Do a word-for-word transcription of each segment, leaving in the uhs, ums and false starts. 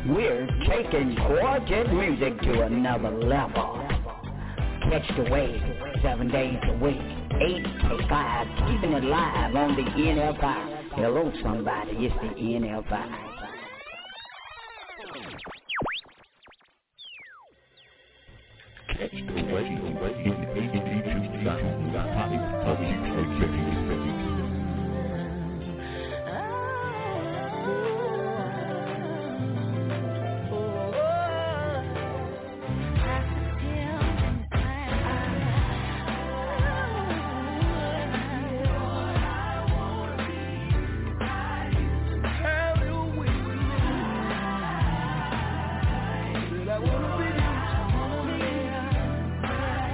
We're taking gorgeous music to another level. Catch the wave, seven days a week, eight to five, keeping it live on the N F I. Hello, somebody, it's the N F I. Catch the wave, eighty-two five. I wanna be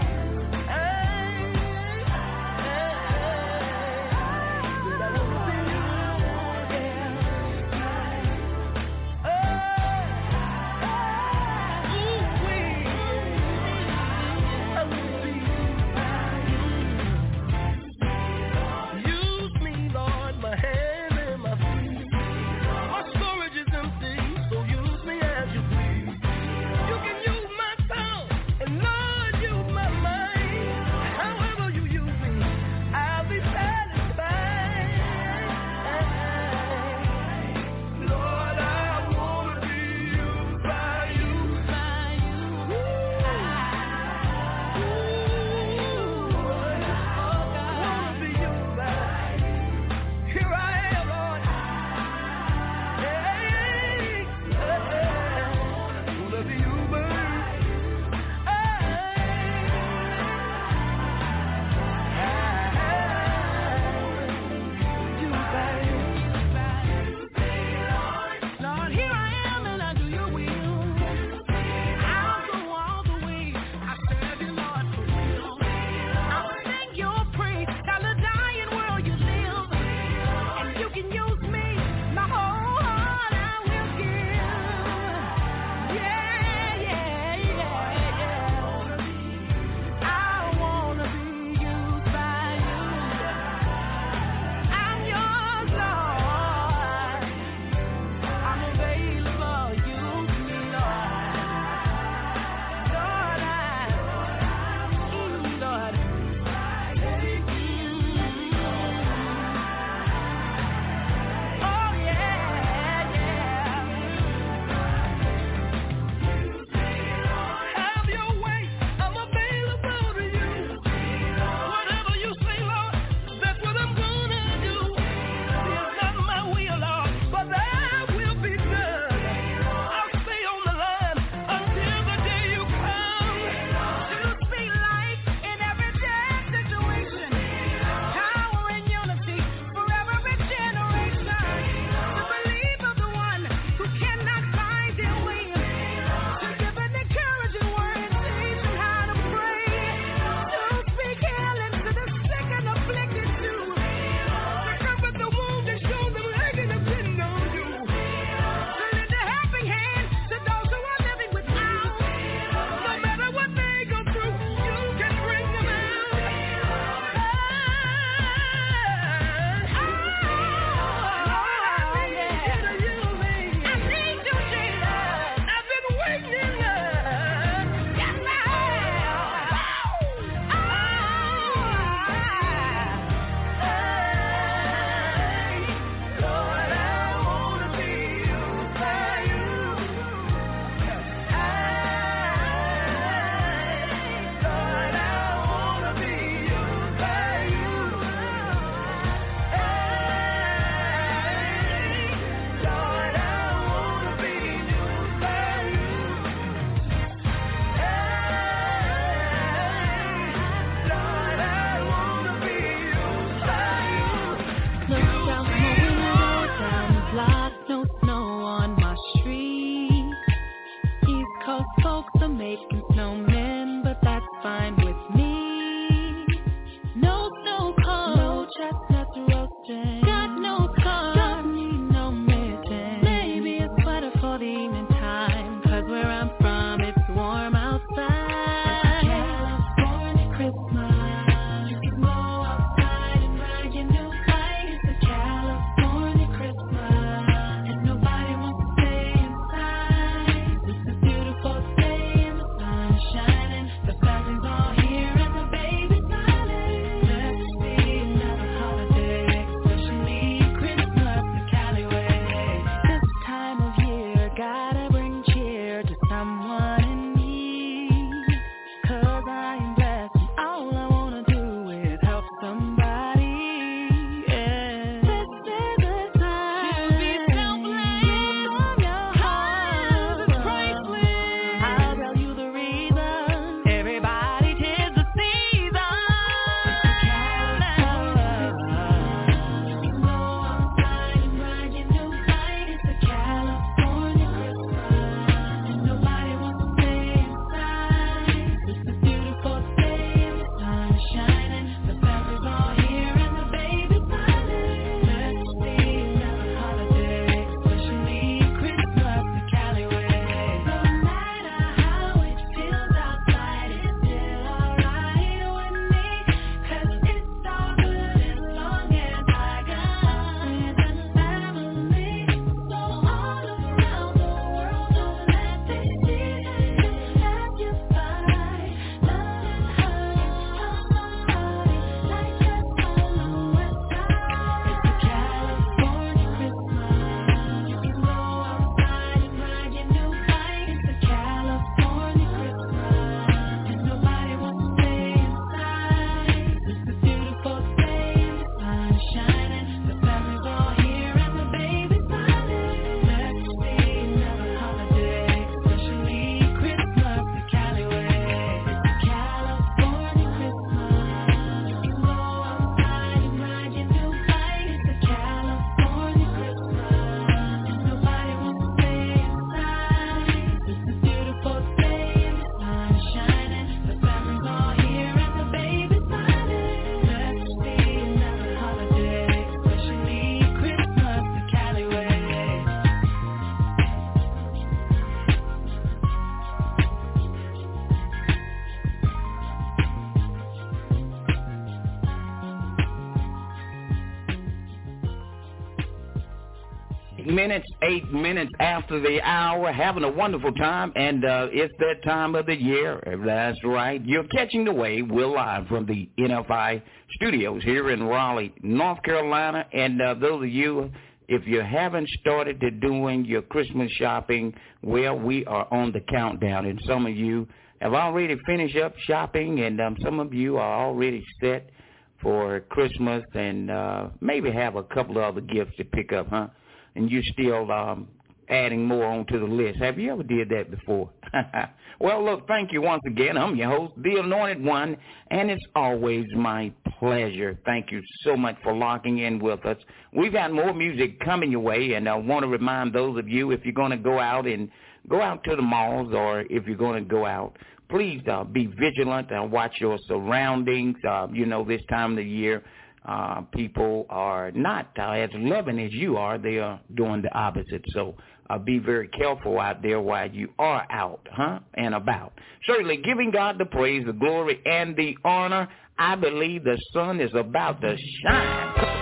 minutes, eight minutes after the hour, having a wonderful time, and uh, it's that time of the year. That's right. You're catching the wave. We're live from the N F I studios here in Raleigh, North Carolina, and uh, those of you, if you haven't started to doing your Christmas shopping, well, we are on the countdown, and some of you have already finished up shopping, and um, some of you are already set for Christmas and uh, maybe have a couple of other gifts to pick up, huh? And you're still um, adding more onto the list. Have you ever did that before? Well, look, thank you once again. I'm your host, The Anointed One, and it's always my pleasure. Thank you so much for locking in with us. We've got more music coming your way, and I want to remind those of you, if you're going to go out and go out to the malls, or if you're going to go out, please uh, be vigilant and watch your surroundings. Uh, you know, this time of the year, uh, people are not uh, as loving as you are. They are doing the opposite. So uh, be very careful out there while you are out, huh, and about. Certainly giving God the praise, the glory, and the honor. I believe the sun is about to shine.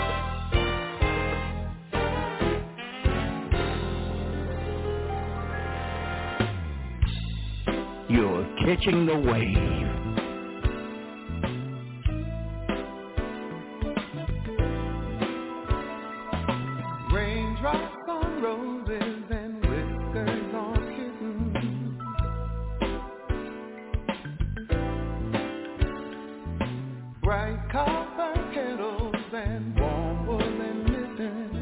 You're catching the wave. Raindrops on roses and whiskers on kittens. Bright copper kettles and warm woolen mittens.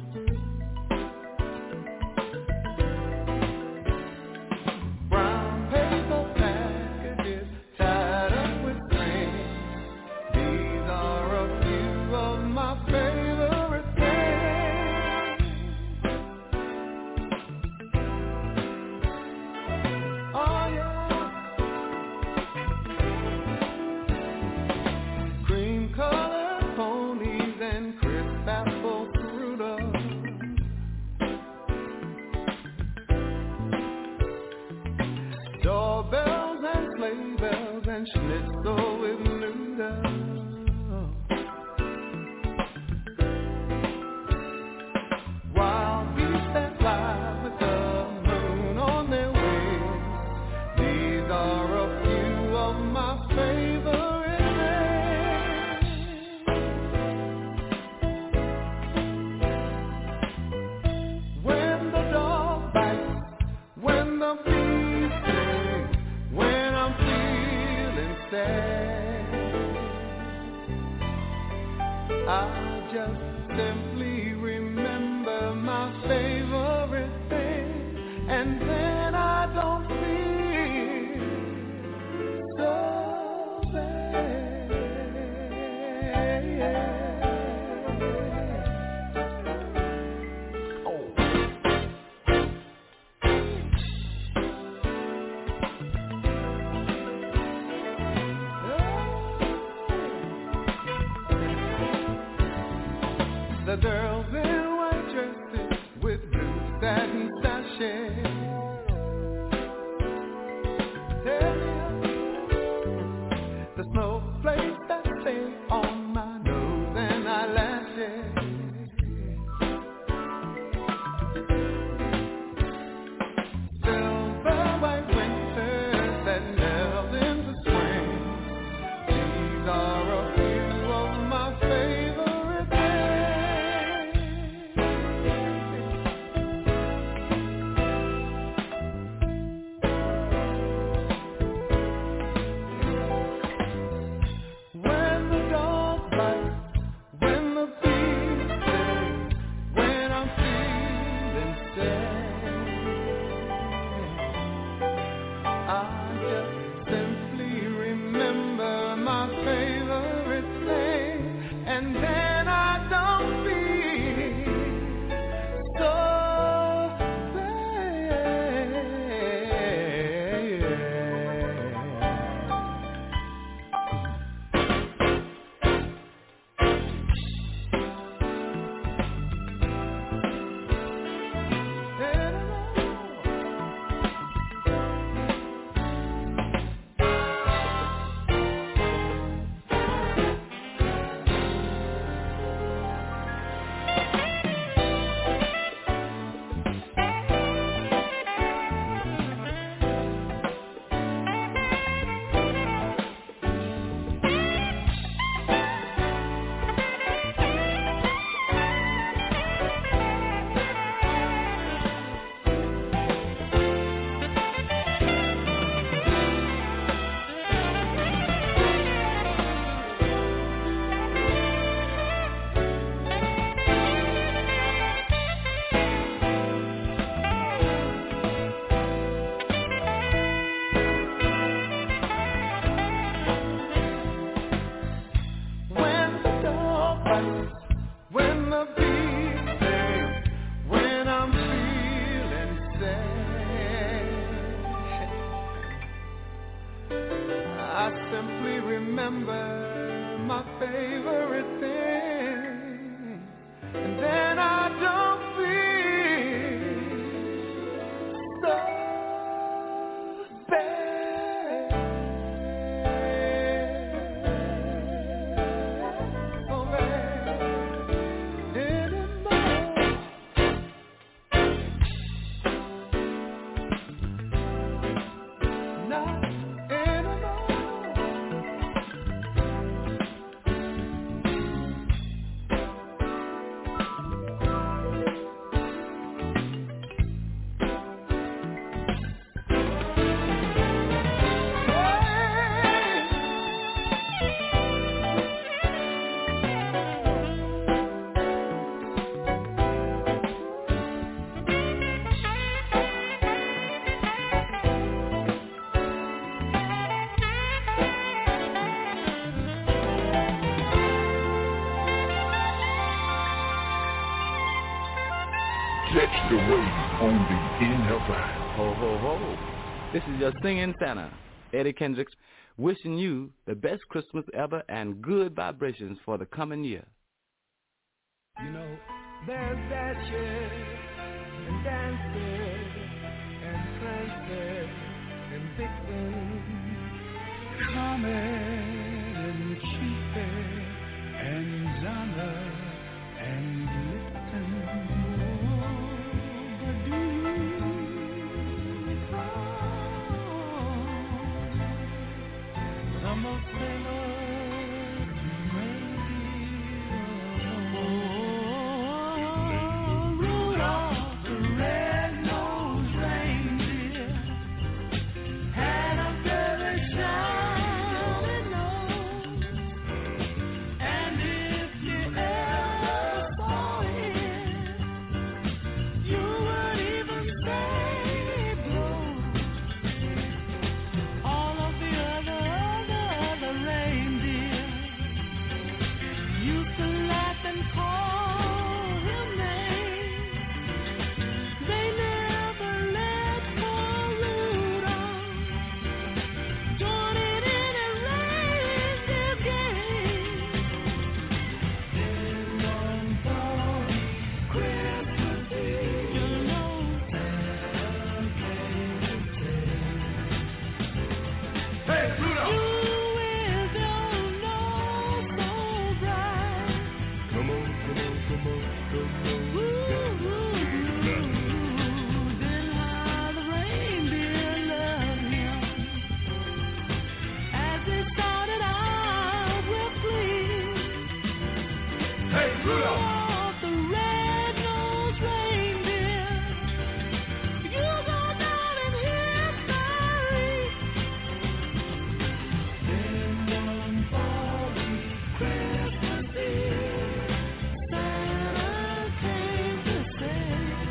Doorbells and sleigh bells and schnitzel with noodles. Wild geese that fly with the moon on their wings. These are a few of my favorite things. When the dog bites, when the bee stings, when I'm feeling sad, I just simply remember my favorite thing, and then I don't feel so bad. The girls in white dresses with blue satin sashes. The snowflakes that stay on my nose and eyelashes. Silver white winters that melt into spring. These are a few of my favorite things. When the dog bites, when the bee stings, when I'm feeling sad, I just simply remember my favorite thing, and then I don't feel so bad. remember my favorite thing, and then I don't feel so bad, so bad anymore. Not Catch the wave on the N F I. Ho, ho, ho. This is your singing Santa, Eddie Kendricks, wishing you the best Christmas ever and good vibrations for the coming year. You know, there's dashes and dances and prances and vixens, comet and Cupid and Donna and Blitzen. But do you recall the most famous radio? Rudolph the red-nosed reindeer had a very shiny nose, and if you ever saw him, you would even say blue. All of the other, other, other reindeer used to laugh and call him names. They never let poor Rudolph join in any reindeer game. Then one fall Christmas Eve, you know Santa came to say, "Hey, Rudolph, you with your nose so bright, come on, come on, come on, come on, then how the reindeer loved him as they started out with glee. Hey, Rudolph the red-nosed reindeer, you go down in history." Then one foggy Christmas Eve, Santa came to say,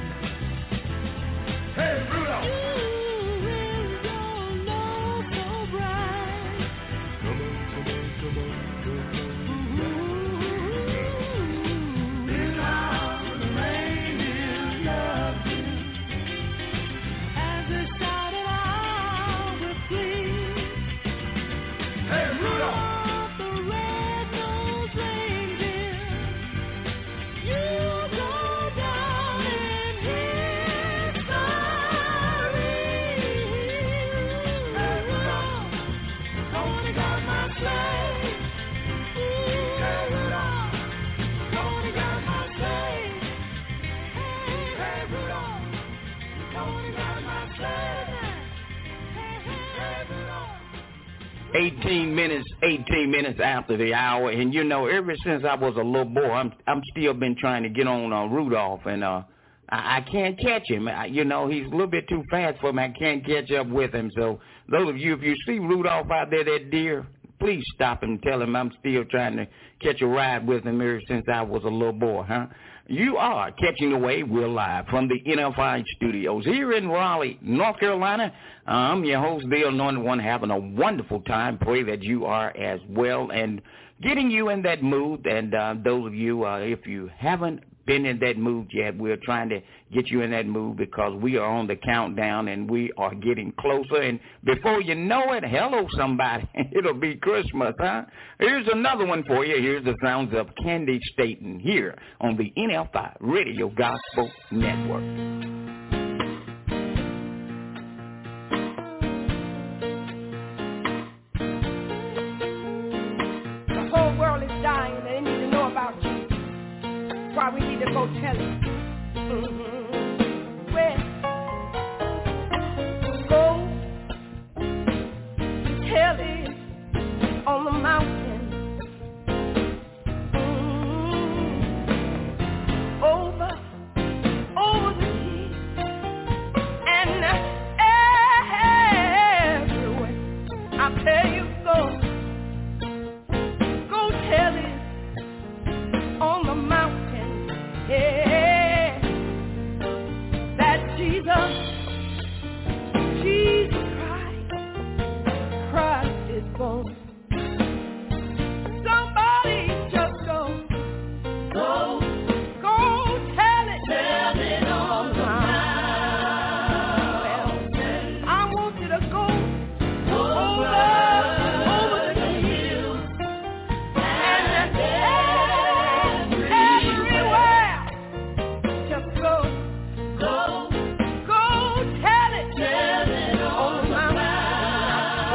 "Hey, Rudolph, you with your nose so bright, come on, come on, come on, come on, then how the reindeer loved him as they started out with glee." Hey, Rudolph the red-nosed reindeer, you go down in history. Hey, Rudolph, gonna got my sleigh. Hey, Rudolph, gonna got my sleigh. Hey, Rudolph, gonna got my sleigh. Hey, Rudolph. eighteen minutes, eighteen minutes after the hour, and you know, ever since I was a little boy, I'm I'm still been trying to get on uh, Rudolph, and uh, I, I can't catch him. I, you know, he's a little bit too fast for me. I can't catch up with him. So those of you, if you see Rudolph out there, that deer, please stop him and tell him I'm still trying to catch a ride with him ever since I was a little boy, huh? You are catching the wave. We're live from the N F I studios here in Raleigh, North Carolina. I'm your host, the Anointed One, having a wonderful time. Pray that you are as well, and getting you in that mood. And uh, those of you, uh, if you haven't been in that mood yet, we're trying to get you in that mood because we are on the countdown and we are getting closer. And before you know it, hello, somebody, it'll be Christmas, huh? Here's another one for you. Here's the sounds of Candy Staten here on the N F I Radio Gospel Network. Why we need to go tell it. Mm-hmm. Well, go tell it on the mountain. Mm-hmm. Over, over the sea, and everywhere. I tell you, go, go tell it on the mountain. Yeah, that Jesus, Jesus Christ, Christ is born. Somebody just go, go, go tell it, tell it on the mountain. Well, I want you to go over, over the hills, and everywhere. Just go, go, go tell it, tell it on the mountain.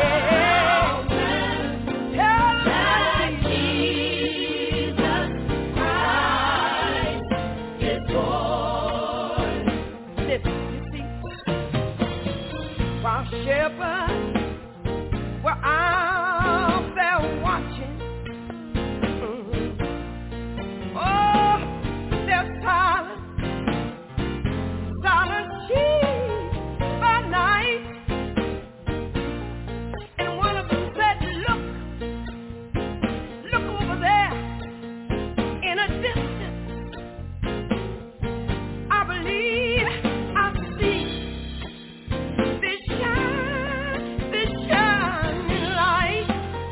Yeah, tell that Jesus Christ is born. Listen, you see, while shepherds were out there watching, mm-hmm. oh, they're silent. Silent sheep by night, and one of them said, look, look over there, in a distance, I believe I see this shine, this shining light.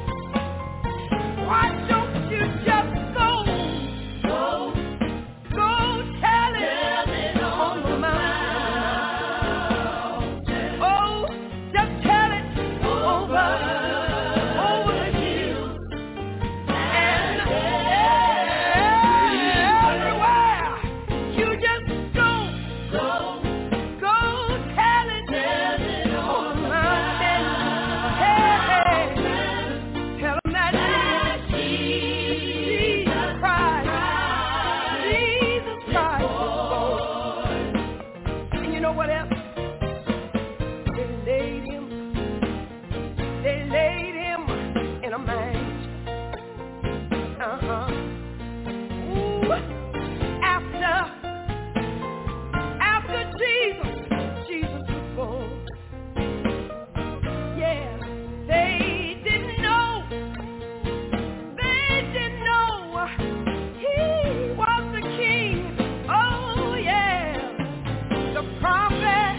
Why don't you just go, go, go tell it, tell it on the mountain. Prophet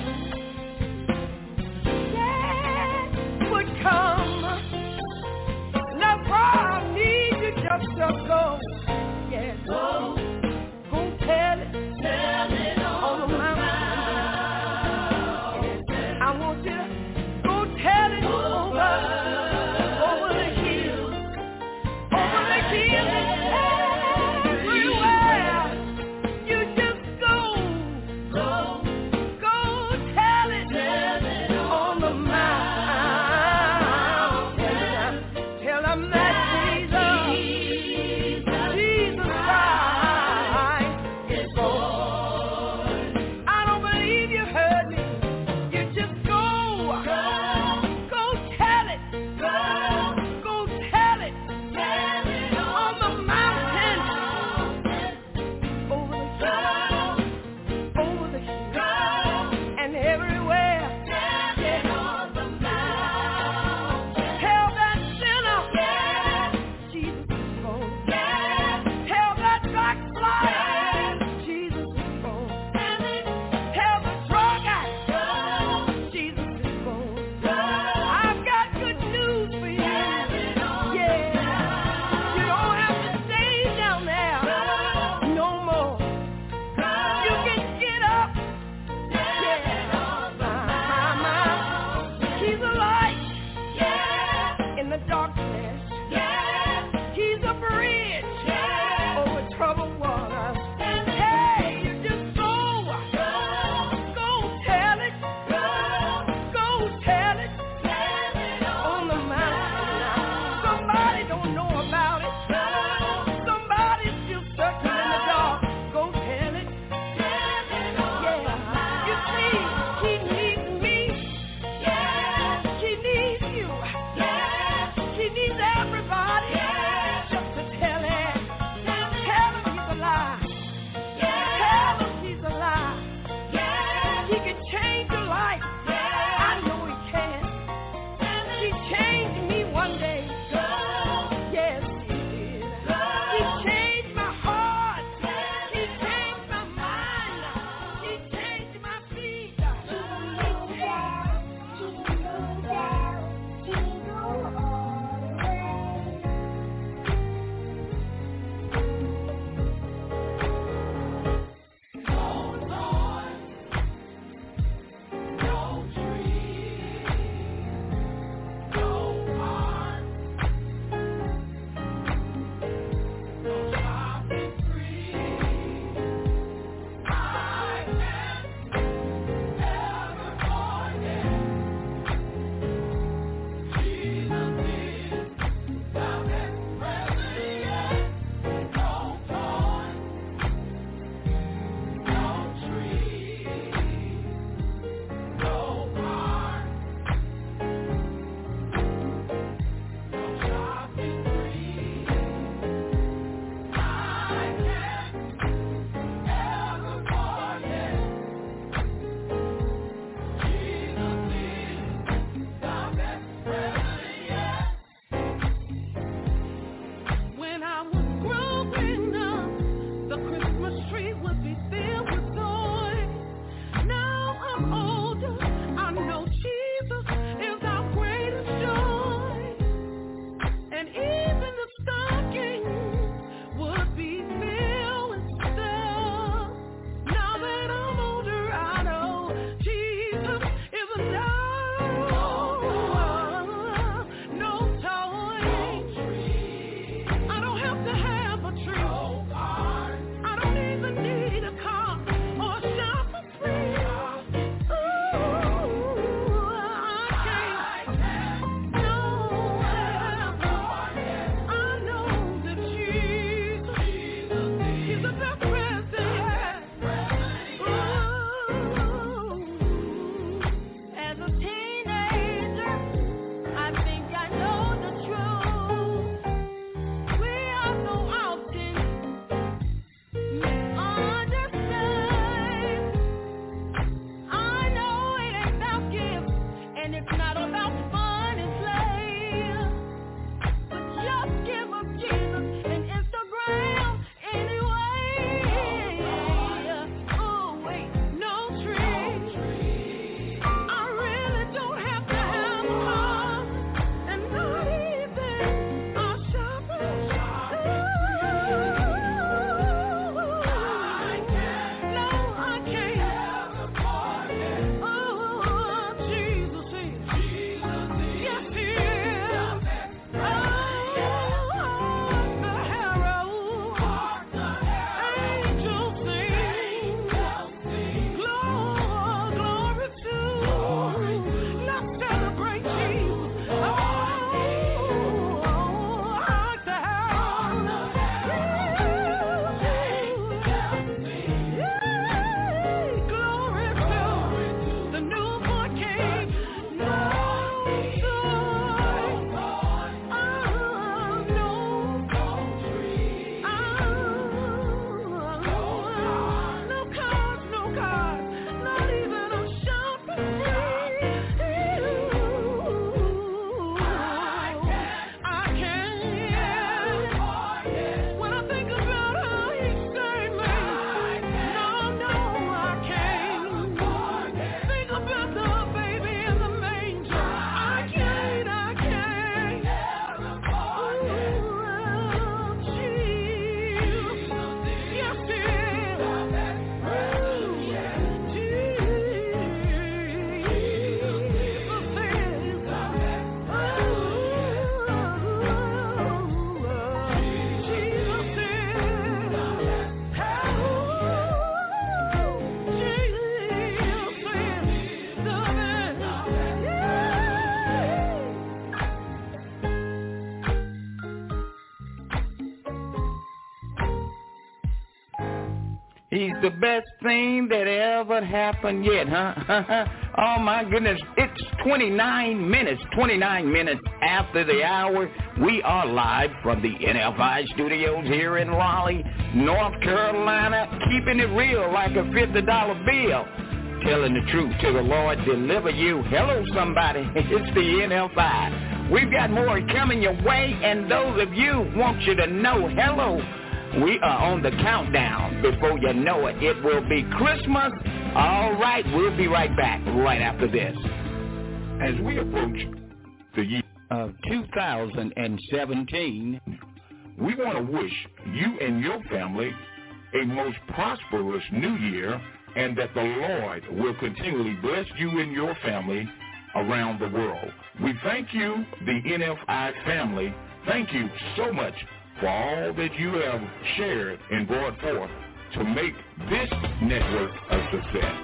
He can change your life. I know he can. He changed me one day. Yes, he did. He changed my heart. He changed my mind. He changed my feet. He's the best thing that ever happened yet, huh? Oh, my goodness. It's twenty-nine minutes, twenty-nine minutes after the hour. We are live from the N F I studios here in Raleigh, North Carolina, keeping it real like a fifty dollar bill. telling the truth till the Lord deliver you. Hello, somebody. It's the N F I. We've got more coming your way, and those of you want you to know, hello, we are on the countdown. Before you know it, it will be Christmas. All right, we'll be right back right after this. As we approach the year of two thousand seventeen, we want to wish you and your family a most prosperous new year, and that the Lord will continually bless you and your family around the world. We thank you, the N F I family. Thank you so much for all that you have shared and brought forth to make this network a success.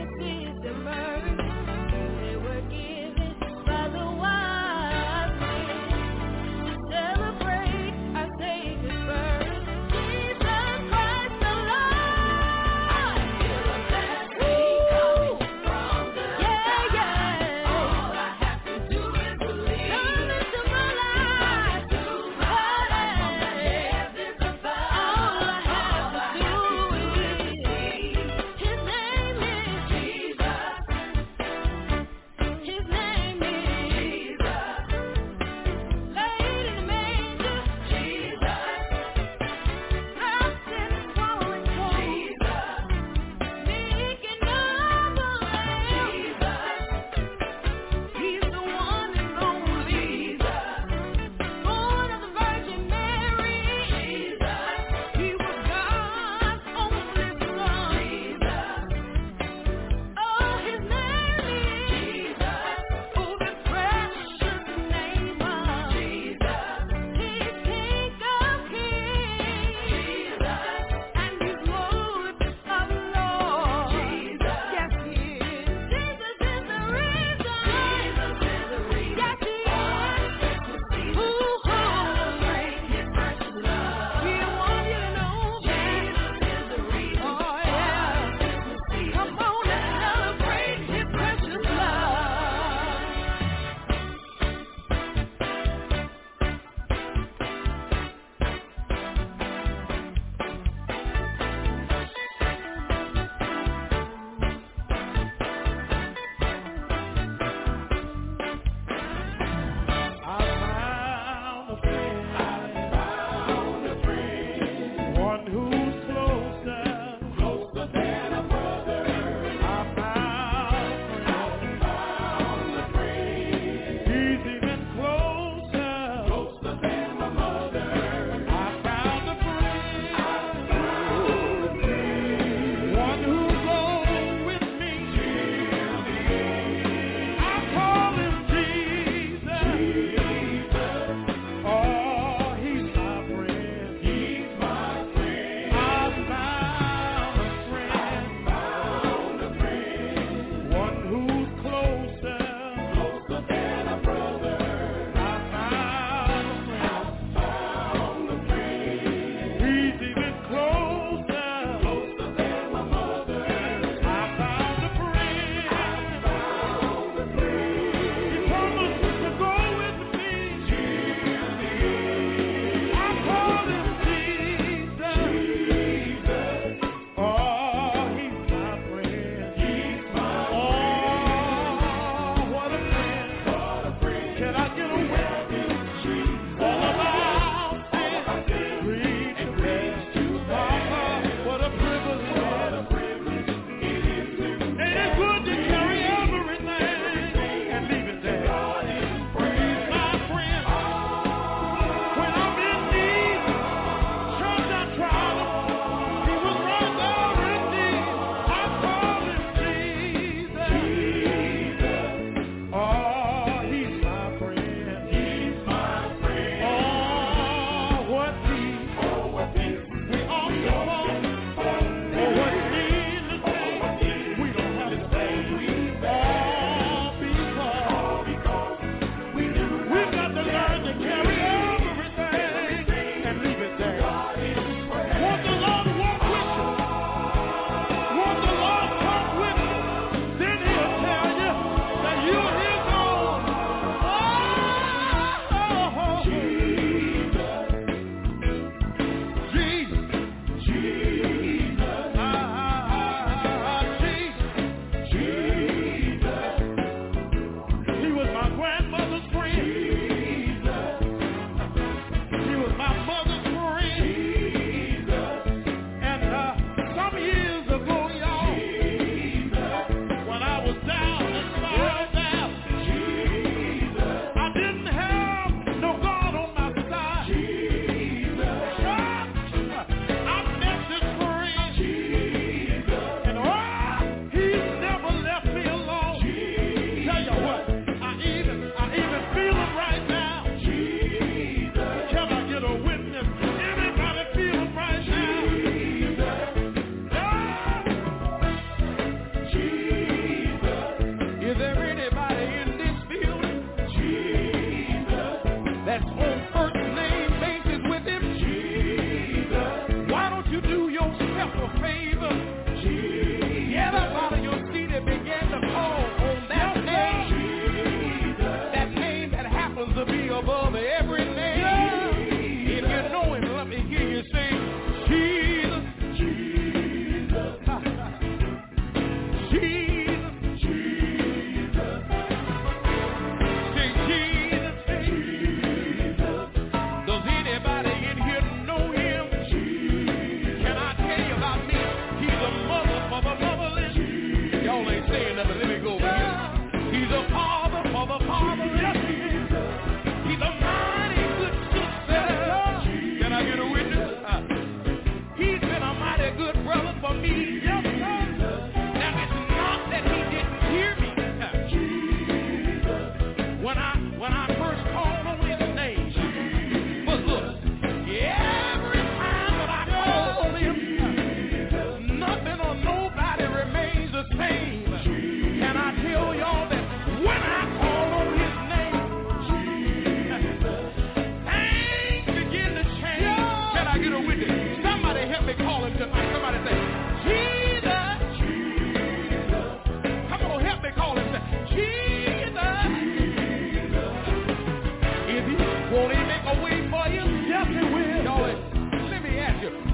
By the wise men.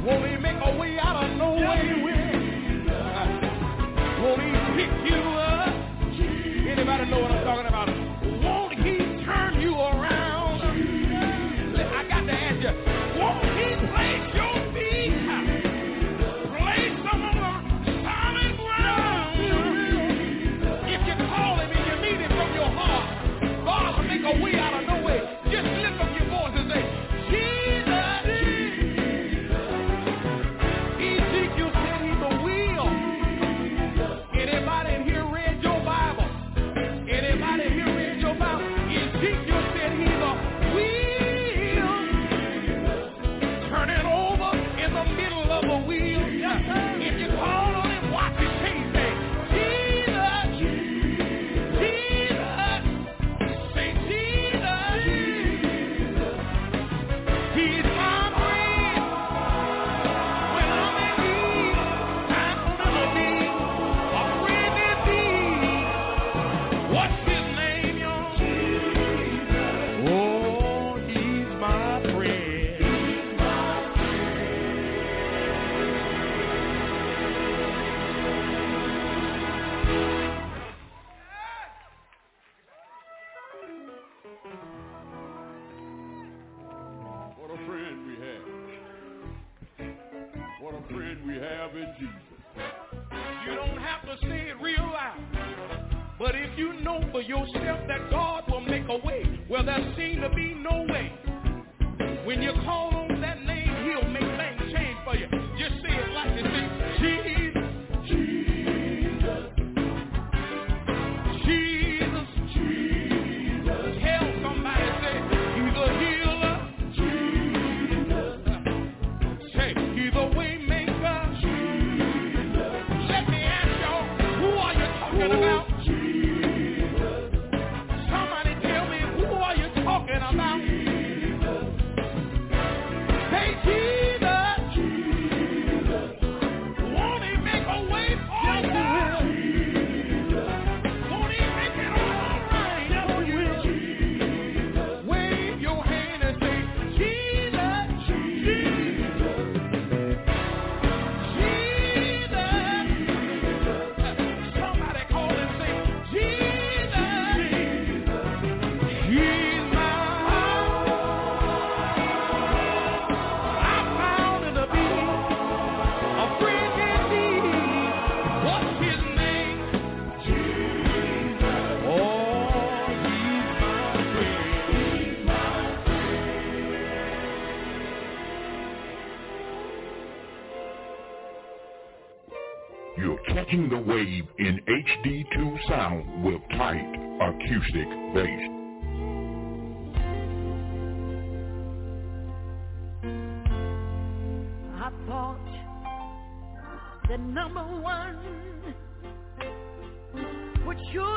Won't he make a way out of no way with? Won't he pick you up? Anybody know what I'm talking about? Won't he turn you around? I got to ask you, won't he place your feet? Place them on the solid ground. If you call him and you mean it from your heart, God will make a way out of no way. Just lift up your voice and say, Jesus. Ezekiel said he's the wheel. Anybody in here read your Bible? Anybody in here read your Bible? Ezekiel said he's a wheel. Turn it over in the middle of a wheel. If you call on him, watch it change things. Jesus. Jesus. Say Jesus. He's my friend. When I'm in need, I'm gonna need a friend indeed. What's his name, y'all? Oh, he's my friend. What a friend we have. What a friend we have in Jesus. You don't have to say it real loud. But if you know for yourself that God will make a way where there seems to be no way, when you call on that name, he'll make things change for you. Just say it like this. Say, Jesus. Jesus. Jesus. Jesus. Tell somebody, say, he's a healer. Jesus. Say, he's a way maker. Jesus. Let me ask y'all, who are you talking about? Somebody tell me, who are you talking about? Say Jesus. Won't he make a way for you? Won't he make it all right for you? Wave your hand and say, Jesus. Jesus. Jesus. Somebody call and say, Jesus. He's my I found him to be a friend indeed. What's his name? Jesus. Oh, he's my friend. You're catching the wave in H D two sound with tight acoustic bass. I thought the number one would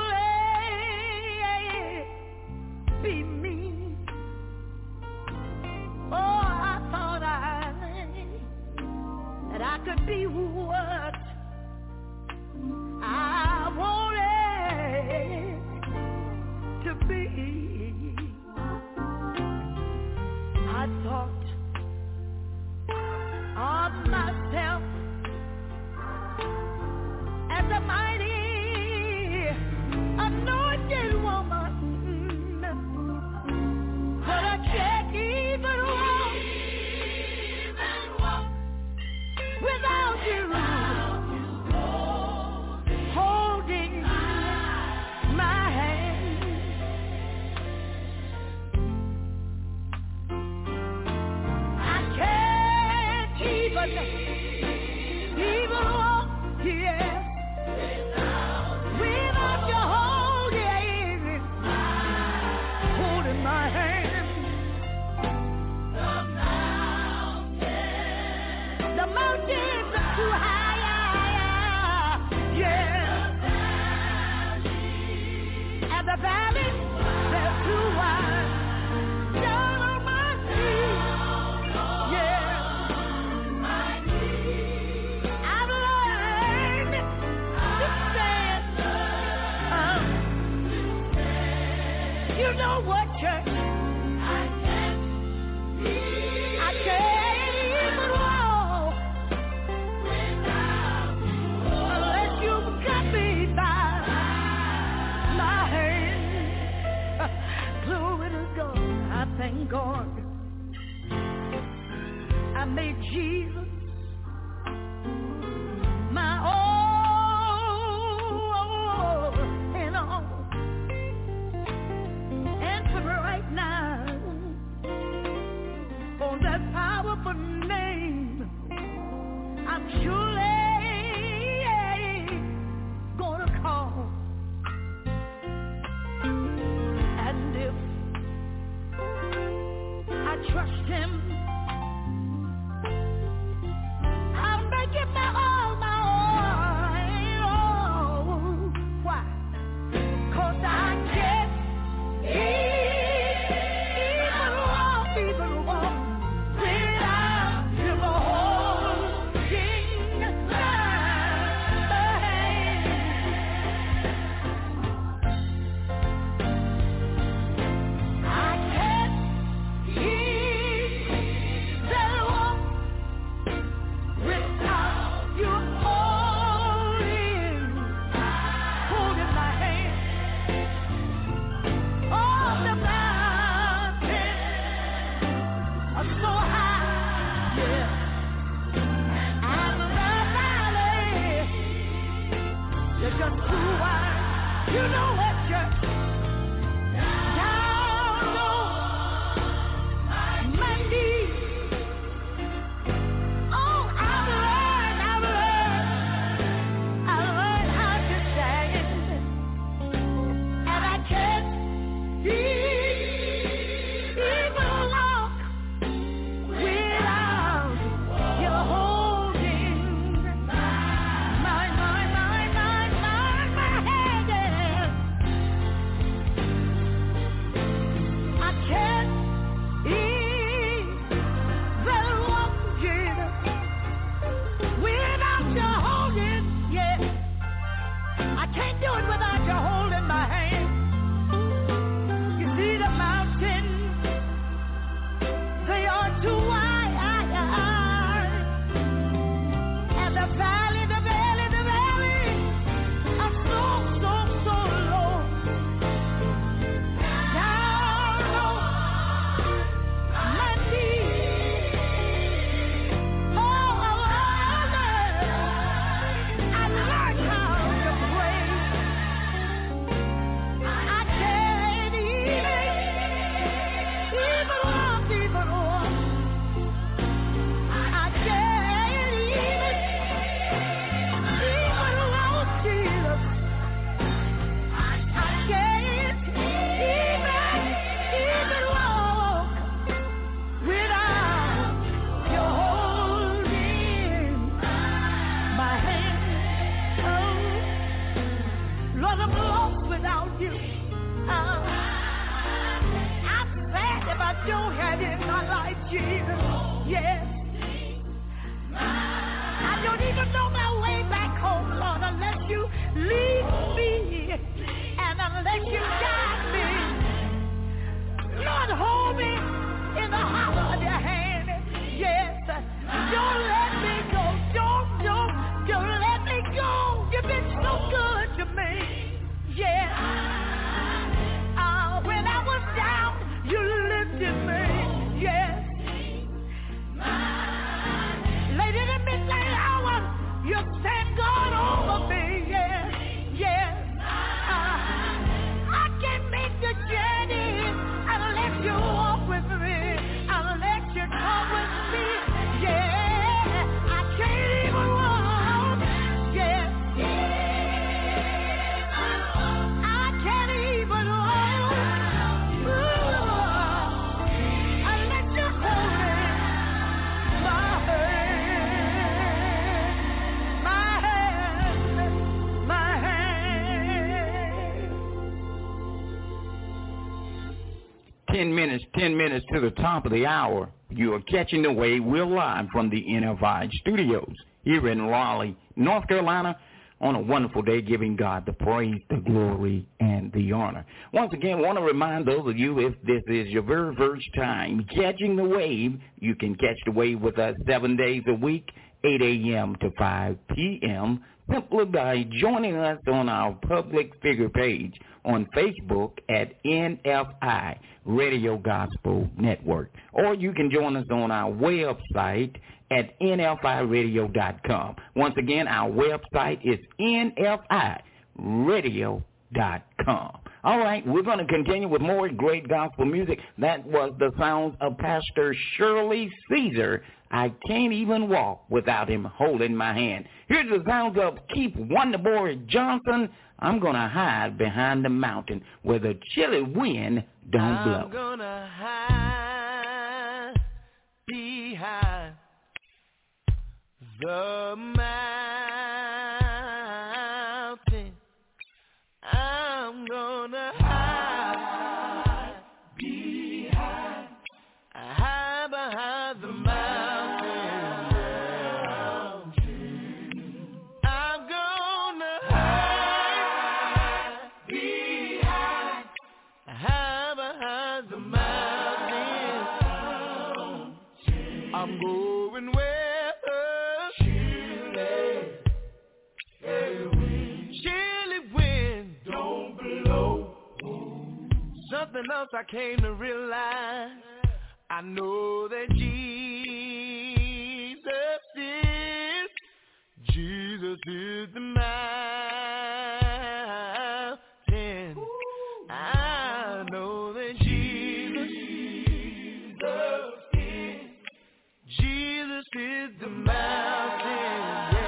surely be me. Oh, I thought I that I could be what I wanted to be. I thought of myself as a mighty anointed woman, living God. I made Jesus my all and all. And for right now, on that powerful name, I'm surely gonna call. And if I trust him, I'll make it my all, my all. Why? 'Cause I can't even walk, even walk without you holding my hand. I can't even walk without you holding, holding my hand. Oh, the mountains are so high, yeah, and the valley is just too wide. You know what, church? Down on my knees. Oh, I've learned, I've learned, I've learned how to stand, and I can't even walk without you holding my, my, my, my, my, my hand. I can't even walk, Jesus, without you holding, yeah. I can't do it without you holding my hand. You see the mountains, they are too wide, and the valley, the valley, the valley are so, so, so low. Down on my knees. Oh, I learned, I learned how to pray. I can't even, even walk, even walk. I can't even, even walk, Jesus. I can't even, even walk without you holding my hand. Oh, Lord, I'm lost without you. Oh, I'm sad if I don't have you in my life, Jesus. Yes. I don't even know my way back home, Lord, unless you lead me and unless you guide me. Lord, hold me in the hollow of your hand. Yes. Don't let me go. Don't, don't, don't let me go. You've been so good to me. Yeah. Uh, when I was down, you lifted me. Yes. Late in the midnight hour, you sent God over me. Yes. Yes. Uh, I can't make the journey unless you walk with me, unless you talk with me. Yeah. I can't even walk. Yeah. I can't even walk. Ooh. Unless you hold my hand, my hand, my hand. Ten minutes, ten minutes to the top of the hour. You are catching the wave. We're live from the N F I studios here in Raleigh, North Carolina, on a wonderful day, giving God the praise, the glory, and the honor. Once again, I want to remind those of you, if this is your very first time catching the wave, you can catch the wave with us seven days a week, eight a.m. to five p.m., simply by joining us on our public figure page on Facebook at N F I Radio Gospel Network. Or you can join us on our website at N F I radio dot com. Once again, our website is N F I radio dot com. All right, we're going to continue with more great gospel music. That was the sounds of Pastor Shirley Caesar. I can't even walk without him holding my hand. Here's the sounds of Keith Wonderboy Johnson. I'm going to hide behind the mountain where the chilly wind don't blow. I'm going to hide behind the mountain. I'm going to hide behind, hide behind the mountain. I'm going to hide behind, hide behind the mountain. I'm going where something else I came to realize. I know that Jesus is, Jesus is the mountain. I know that Jesus, Jesus is, Jesus is the mountain.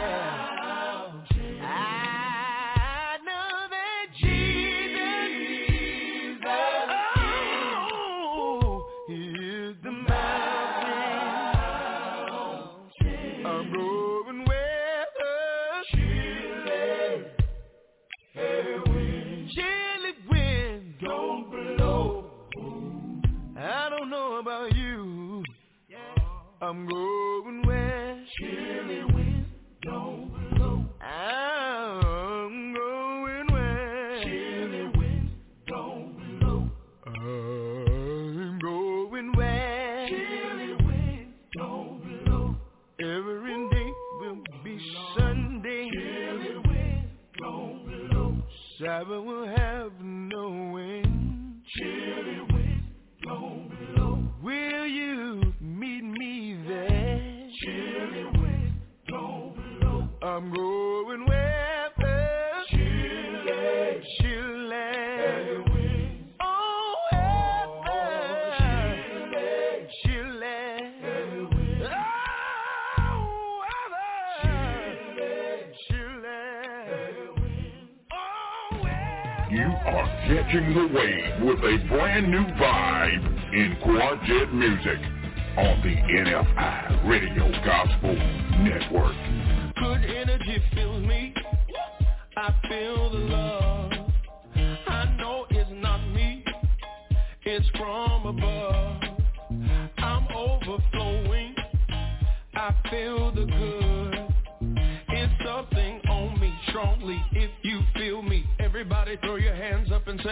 I'm going where chilly wind don't blow. I'm going where chilly wind don't blow. I'm going where chilly wind don't blow. Every day will be Sunday. Chilly wind don't blow. Sabbath will have no wind. Chilly wind don't blow. Will you meet me there? Chilly wind don't blow. I'm going where the chilly, chilly wind. Oh, where chilly, chilly wind. Oh, where chilly wind. Oh, where. You are catching the wave with a brand new vibe in Quartet Music on the N F I Radio Gospel Network. Good energy fills me. I feel the love. I know it's not me. It's from above. I'm overflowing. I feel the good. It's something on me strongly. If you feel me, everybody throw your hands up and say,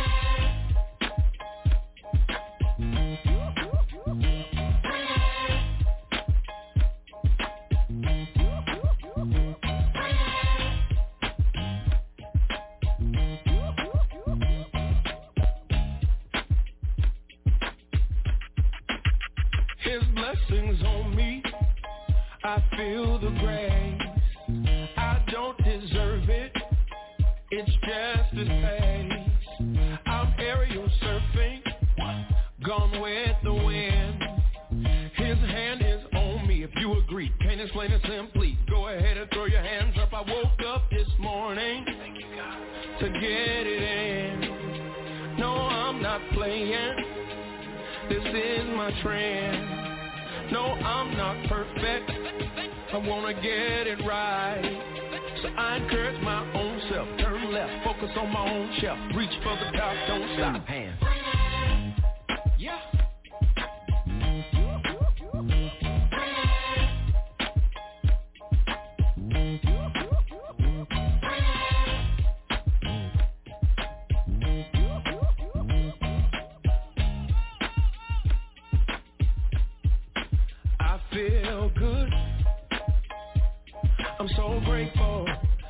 His blessings on me, I feel the grace. I don't deserve it, it's just His pace. I'm aerial surfing, gone with the wind. His hand is on me, if you agree. Can't explain it simply. Go ahead and throw your hands up. I woke up this morning to get it in. No, I'm not playing. This is my trend. No, I'm not perfect. I want to get it right. So I encourage my own self. Turn left, focus on my own shelf. Reach for the top, don't stop. Hands. Yeah. I feel good. I'm so grateful.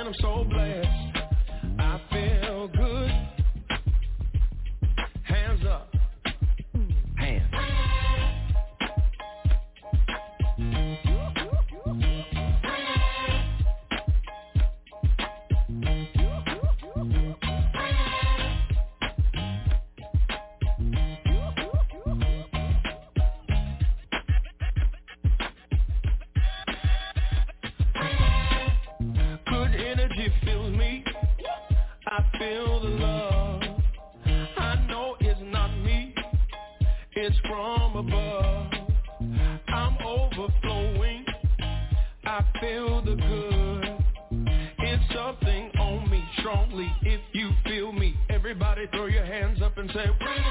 I'm so blessed. I feel good. Hands up. Hands. Good energy fills me. I feel the love. I know it's not me. It's from above. I'm overflowing. I feel the good. It's something on me strongly. If you feel me, everybody throw your hands up and say,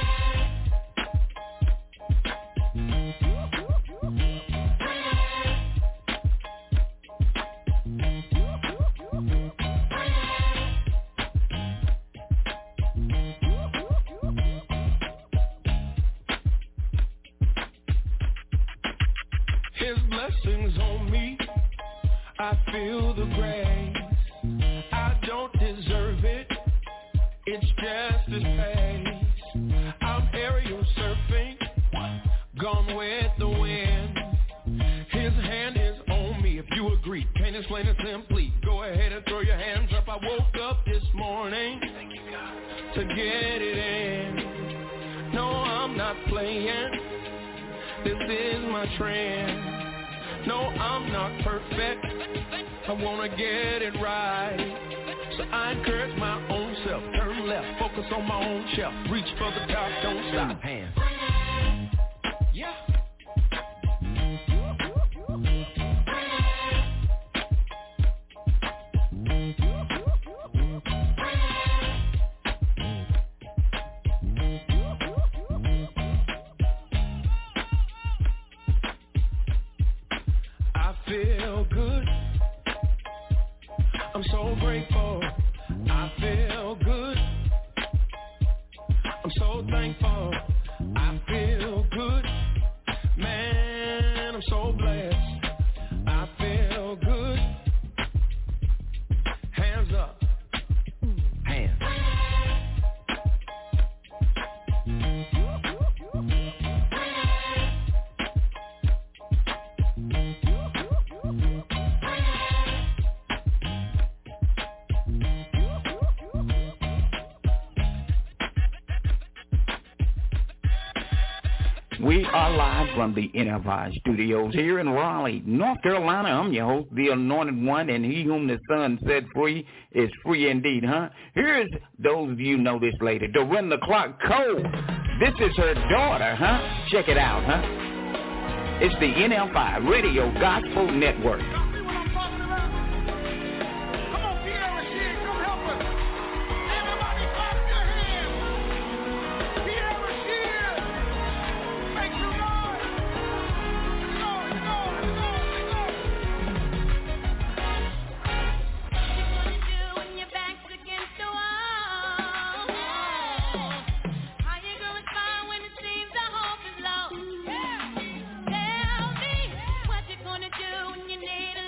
His blessings on me. I feel the grace. I don't deserve it. It's just his pace. I'm aerial surfing, gone with the wind. His hand is on me. If you agree, can't explain it simply. Go ahead and throw your hands up. I woke up this morning to get it in. No, I'm not playing. This is my trend. No, I'm not perfect. I wanna get it right. So I encourage my own self. Turn left, focus on my own shelf. Reach for the top, don't stop. Hands. Yeah. I feel good. I'm so grateful. I feel good. I'm so thankful. I feel good. Man, I'm so blessed. I feel good. Hands up. Hands. We are live from the N F I studios here in Raleigh, North Carolina. I'm your host, the Anointed One, and he whom the Son set free is free indeed, huh? Here's those of you know this lady, Dorinda Clark Cole. This is her daughter, huh? Check it out, huh? It's the N F I Radio Gospel Network. Need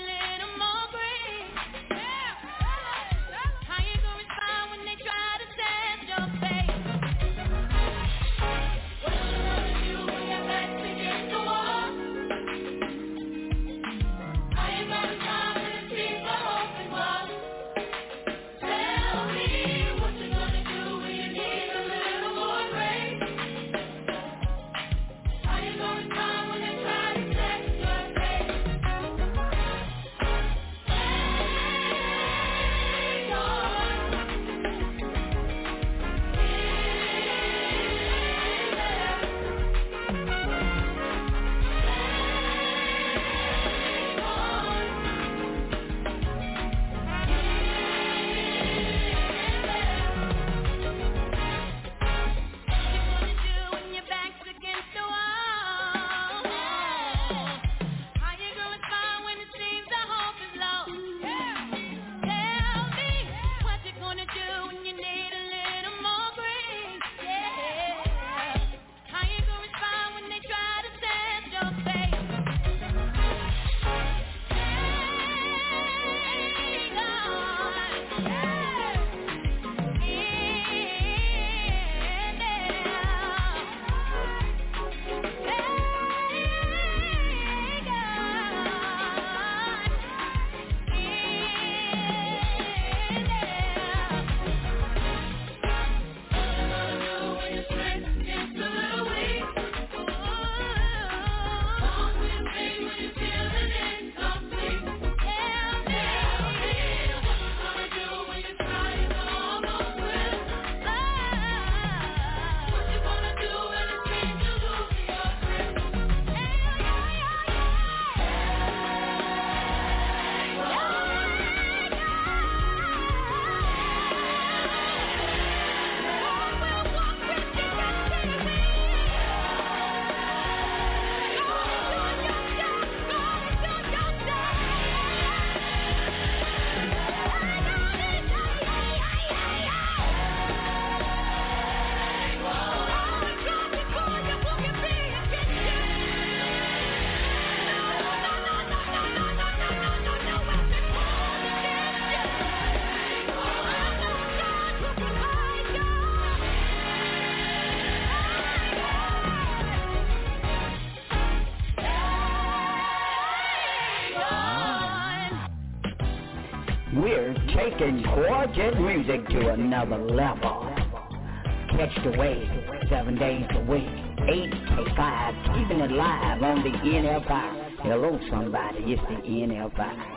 We're taking gorgeous music to another level. Catch the wave seven days a week, eight to five, keeping it live on the N F I. Hello, somebody, it's the N F I.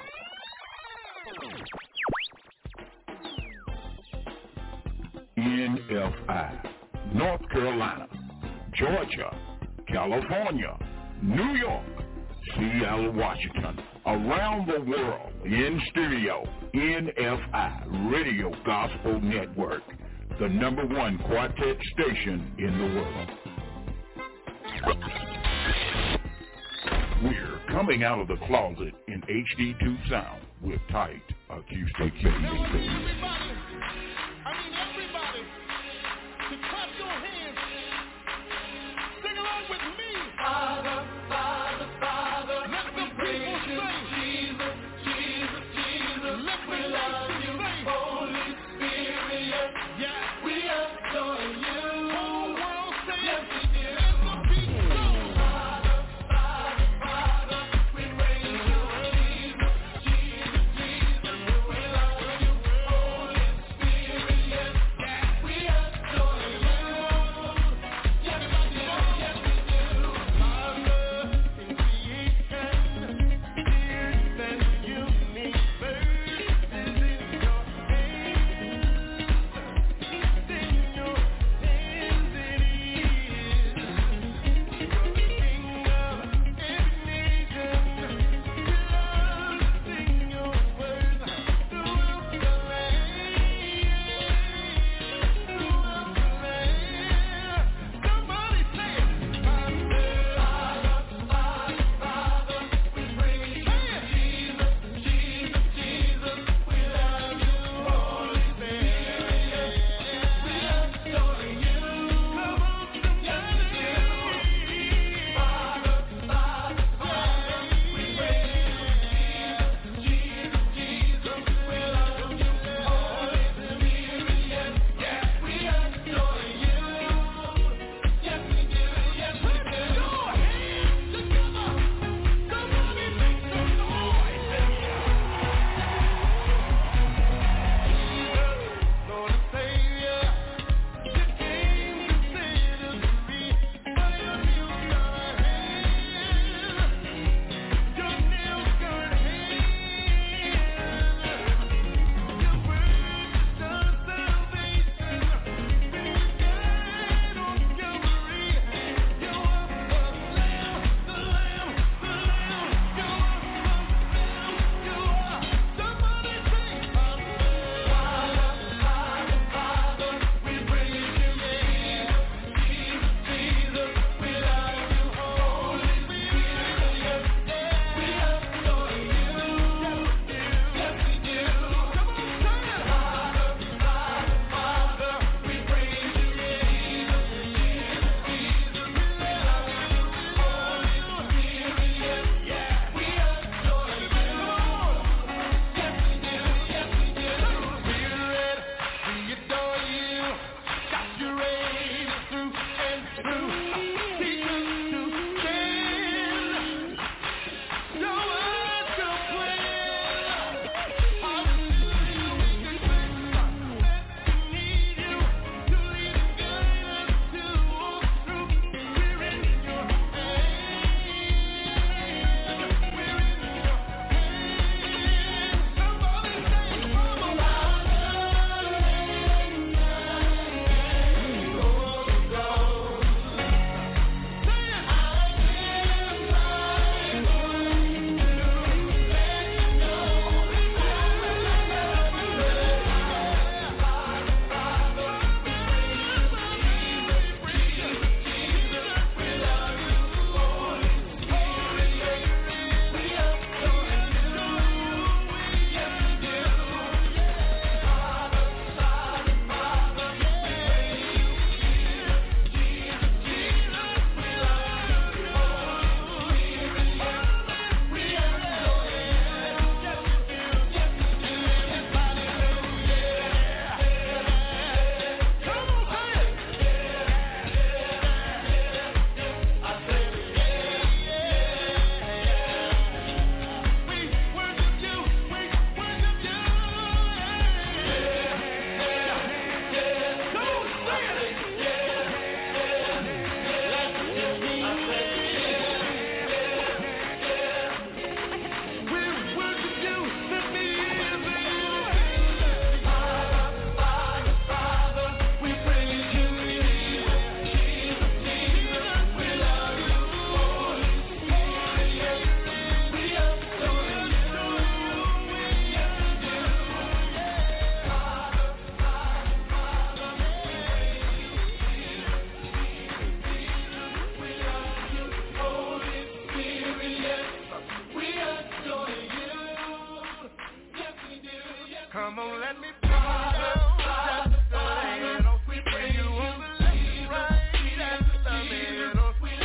N F I, North Carolina, Georgia, California, New York, Seattle, Washington, around the world, in stereo, N F I, Radio Gospel Network, the number one quartet station in the world. We're coming out of the closet in H D two sound with tight acoustic bass. Father, Father, Father, let the people sing. Jesus, Jesus, Jesus, we love you. Holy Spirit, yeah, we adore you. Whole world sing. Yes, we do. Let the people sing. Father, Father, Father, we praise you. Jesus, Jesus, Jesus, we love you. Holy Spirit, yes, yeah, we adore you. Yes, we do. Yes, we do. Come on, let me talk down just a little. When you won't believe right, just a little.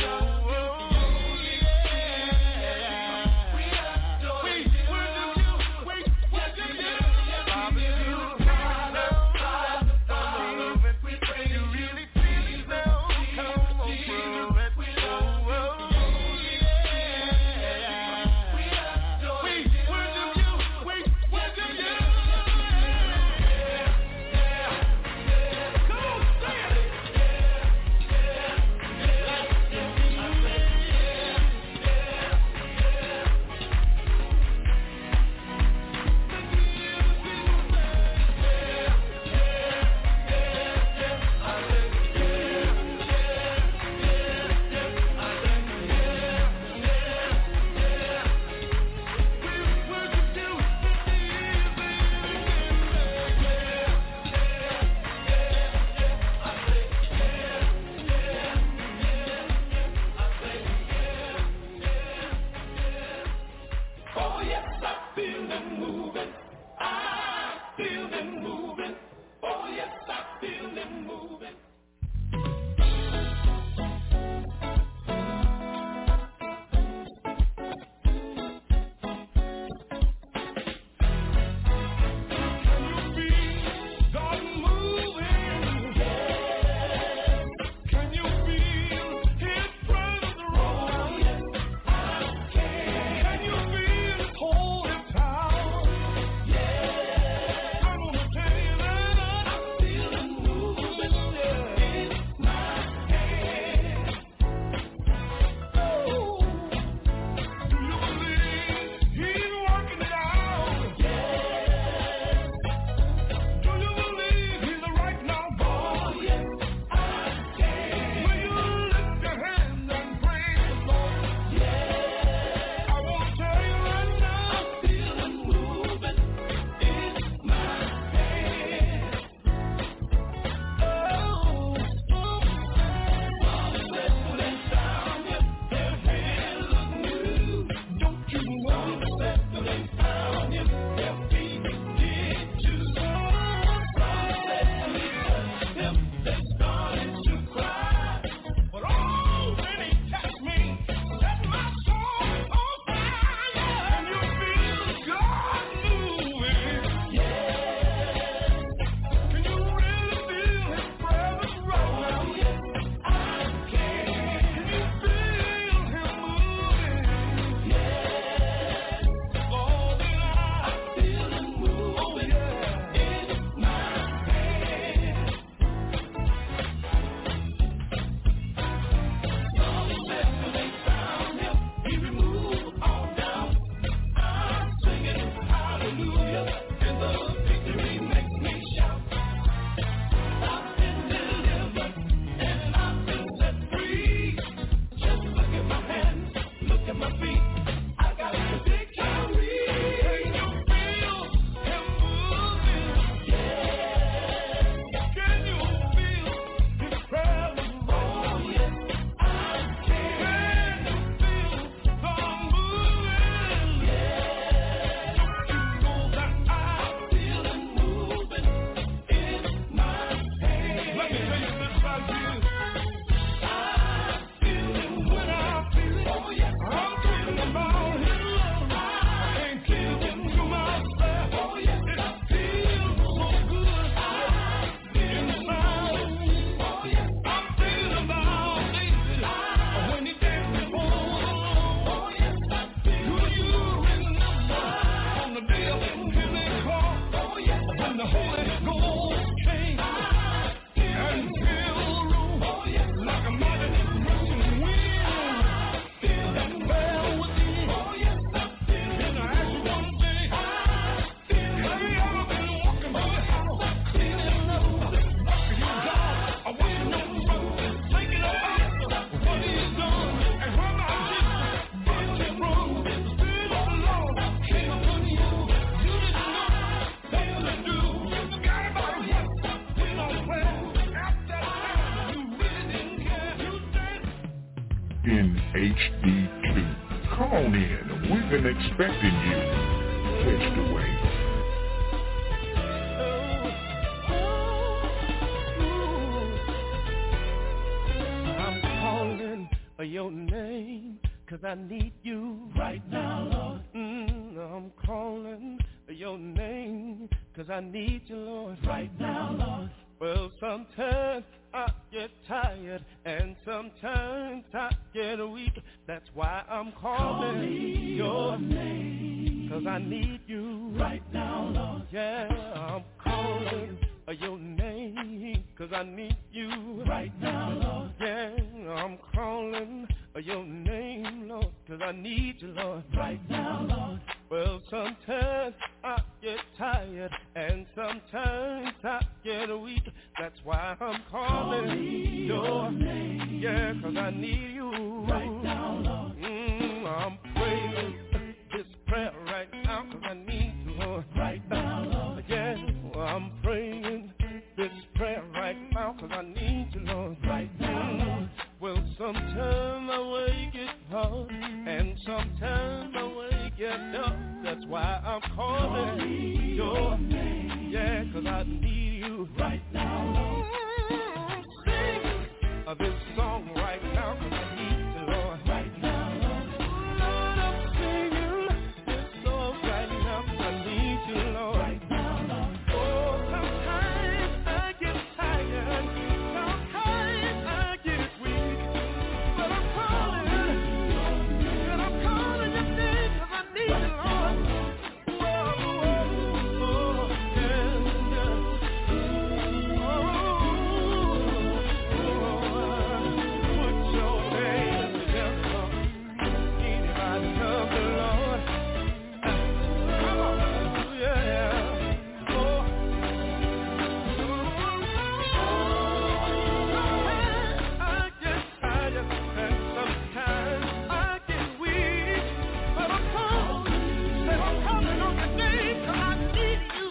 in H D two. Come on in. We've been expecting you. Catch the wave. I need you right now, Lord. Mm, I'm calling your name, cause I need you, Lord, right now, Lord. Well, sometimes I get tired, and sometimes I get weak. That's why I'm calling, calling your name, cause I need you right now, Lord. Yeah, I'm calling your name, cause I need you right now, Lord. Yeah, I'm calling your name, Lord, cause I need you, Lord, right now, Lord. Well, sometimes I get tired, and sometimes I get weak. That's why I'm calling, calling your name. Yeah, cause I need you right now, Lord. Mm, I'm praying this prayer right now, cause I need you, Lord, right now, Lord. Yeah, I'm praying this prayer right now, cause I need you, Lord, right now, Lord. Well, sometimes my way gets hard, and sometimes my way gets up. That's why I'm calling, calling your name. Yeah, cause I need you right now, Lord. Sing this song right now, cause I need you, Lord, right now, Lord. Lord, I'm singing this song right now, cause I need you, Lord, right now, Lord. Oh, sometimes I get tired, sometimes I get weak, but I'm calling, and I'm calling your name, cause I need you, Lord. Oh, oh, oh, yeah, yeah. Oh, oh, put your hands together. Anybody love the Lord? Come on, yeah. Oh, I get tired, and sometimes I get weak, but I'm calling, and I'm calling on your name, 'cause I need you.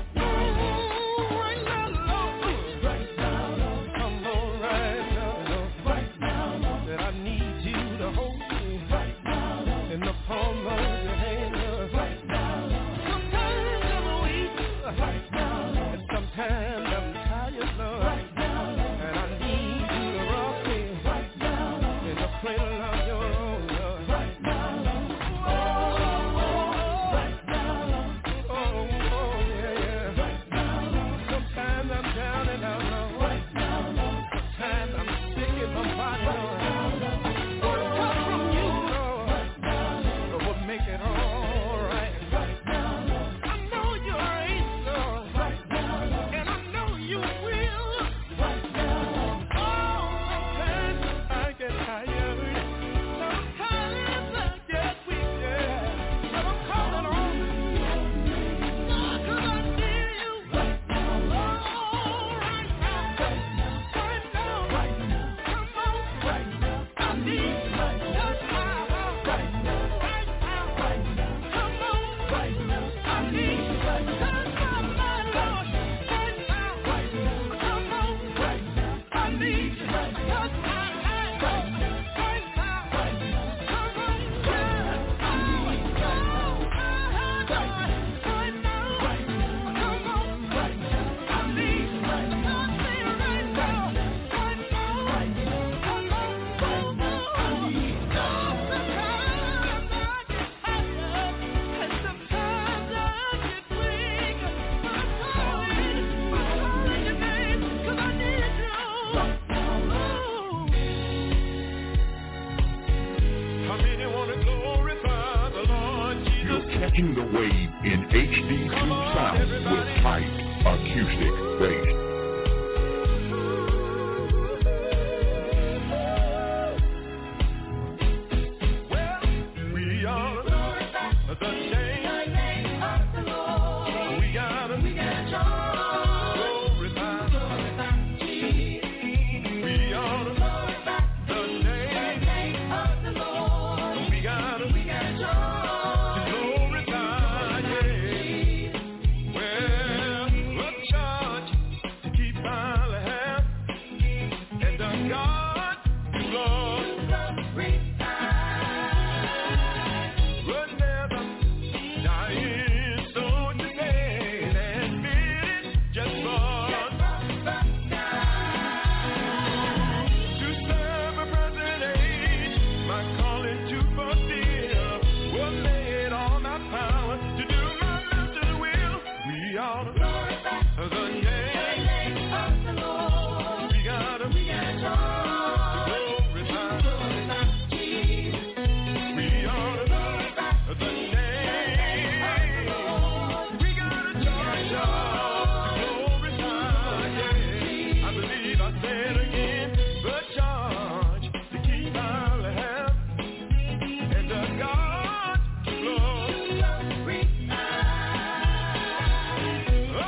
Oh, right now, Lord. Right now, Lord. Come on, right now, Lord. Right now, Lord. That I need you to hold me right now, Lord. In the palm of your hand, Lord. Right now, Lord. Sometimes I'm weak, right now, Lord. And sometimes I'm tired, Lord. Right now, Lord. And I need you to rock me right now, Lord. In the cradle of your own, Lord. Right now, Lord. Oh, oh, right now, Lord. Oh, oh, yeah, yeah. Right now, Lord. Sometimes I'm down and out, Lord. Right now, Lord. Sometimes I'm sick in my body, Lord. Right now, Lord. Lord, come from you, Lord. Right now, Lord. Lord, will make it all right. Right now, Lord. I know you're able, right now, Lord. And I know you will. Right now, Lord. Oh, sometimes I get tired. Sometimes I get weak, yeah. But I'm calling on God, 'cause I need you. Right now, Lord. Oh, right now. Right now. Right now. Come on. Right now. I need you. Right now. Right now. Right now. Right now. Come on. Right now. I need you. Right now. Touch my mind, Lord. Right now. Right now. Come on. Right now. I need you. Right now. Touch my mind, Lord. Right now. Right now. Come on. Yeah. I need you. Right now. Right now. Right now. Right now. Come on. Right now. I need you. Right now. Touch me right now. Right now. Right now. Come on. Right now. I need you. Sometimes I get tired, and sometimes I get weak, but I'm calling, I'm calling your name, 'cause I need you right now. How many want to glorify the Lord Jesus? You're catching the wave in H D two sound with tight acoustic bass. Well, we are the name of the Lord. We gotta glorify Jesus. We are the name of the Lord. We gotta glorify, yeah. Well, the charge ought to glorify the name of the Lord. We gotta, we gotta glorify, glorify Jesus. We ought to glorify the name of the Lord. We gotta charge up, glorify, yeah. I believe I said again, the charge to keep our health and the God to glorify. Oh,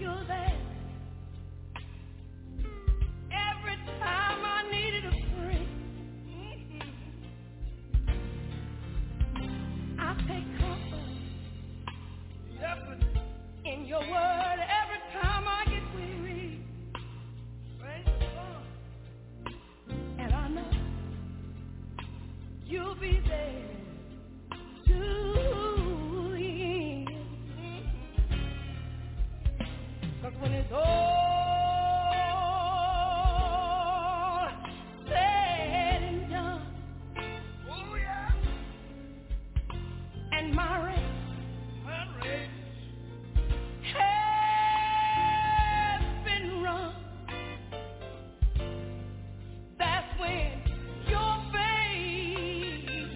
you're there. Every time I needed a friend, mm-hmm. I take comfort in your word. Every time I get weary, praise the Lord. And I know you'll be there to the end. Cause when it's all said and done, oh yeah, and my race, my race has been run, that's when your faith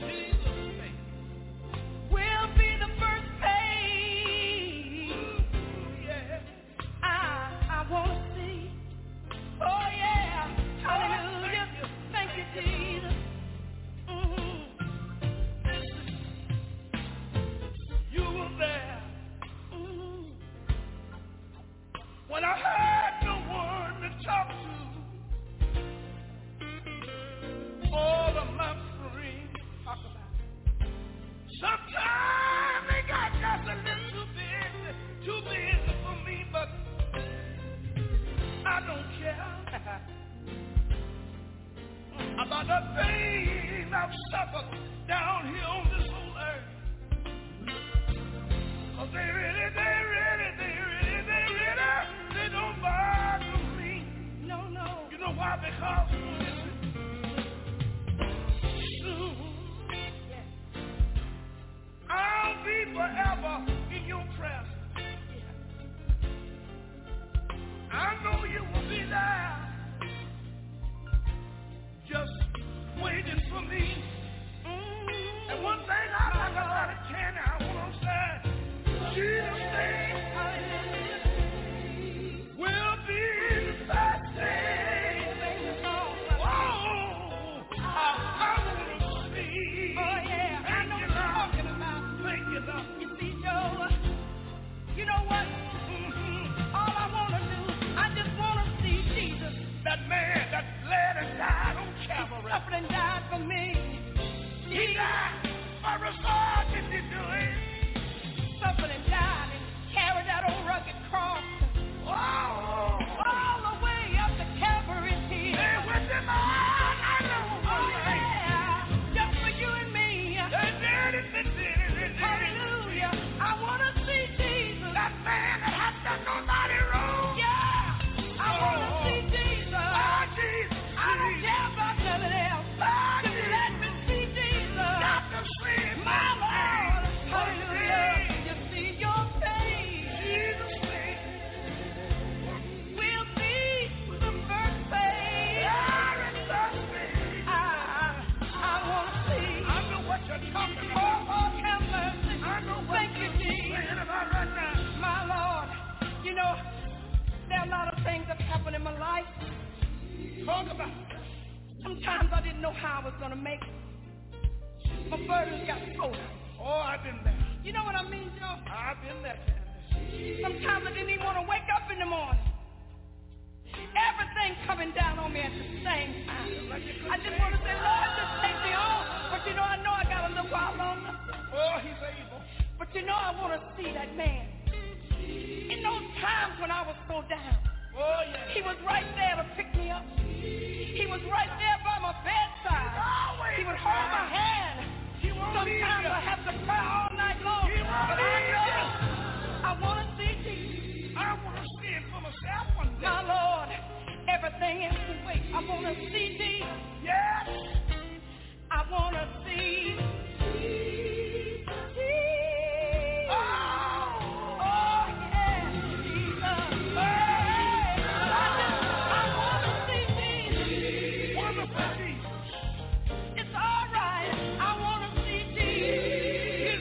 will be the first page. Yeah. I I want to see. Oh yeah. Hallelujah. Thank you, Jesus. Mm-hmm. You were there. Mm-hmm. When I had no one to talk to. All of my friends talk about it. Sometimes they got just a little too busy, too busy for me, but I don't care about the pain I've suffered down here on this whole earth. Cause they really, they really, they really, they really, they don't bother me. No, no. You know why? Because I'll be forever in your presence. I know you will be there, just waiting for me. Mm-hmm. And one thing I like about it, Kenny, I want to say, Jesus' name will be the best thing. Whoa, I, I want to see. Oh yeah, I know what you're talking about. Thank you, Lord. You see, Joe, you know what? Mm-hmm. All I want to do, I just want to see Jesus. That man that bled and died on Calvary. Suffered and died for me. He died for us all. Did he do it? Suffered and died and carried that old rugged cross. Whoa. All the way up to Calvary's hill. They went them all. I know. Oh, yeah. Just for you and me. They did it. They did it. They did it. Hallelujah. I want to see Jesus. That man that had done nobody wrong. Yeah. I oh. want to see Jesus. Oh, Jesus. I don't care about nothing else. Oh, just Jesus. Let me see Jesus. Got to see my Lord. Hallelujah. You see your face. Jesus' face will be the first face. Yeah, the first face. I, I want to see. I know what you're talking about. Oh, oh, have mercy. I know what Thank you're you, saying about right now. My Lord, you know, there are a lot of things that happen in my life. Talk about it. Sometimes I didn't know how I was going to make it. My burdens got so heavy. Oh, I've been there. You know what I mean, Joe? I've been there, Candace. Sometimes I didn't even want to wake up in the morning. Everything coming down on me at the same time. I just want to say, Lord, just take me on. But you know, I know I got a little while longer. Oh, he's able. But you know, I want to see that man. In those times when I was so down, oh, yeah. He was right there to pick me up. He was right there by my bedside. He would hold my hand. Sometimes I have to cry all night long. But I know I want to see Jesus. I want to see it for myself one day. My Lord, everything else can wait. I want to see Jesus. Yes. I want to see Jesus. Jesus. Oh, oh yeah, Jesus. Hey, I just, I want to see Jesus. Wonderful Jesus. It's all right. I want to see Jesus.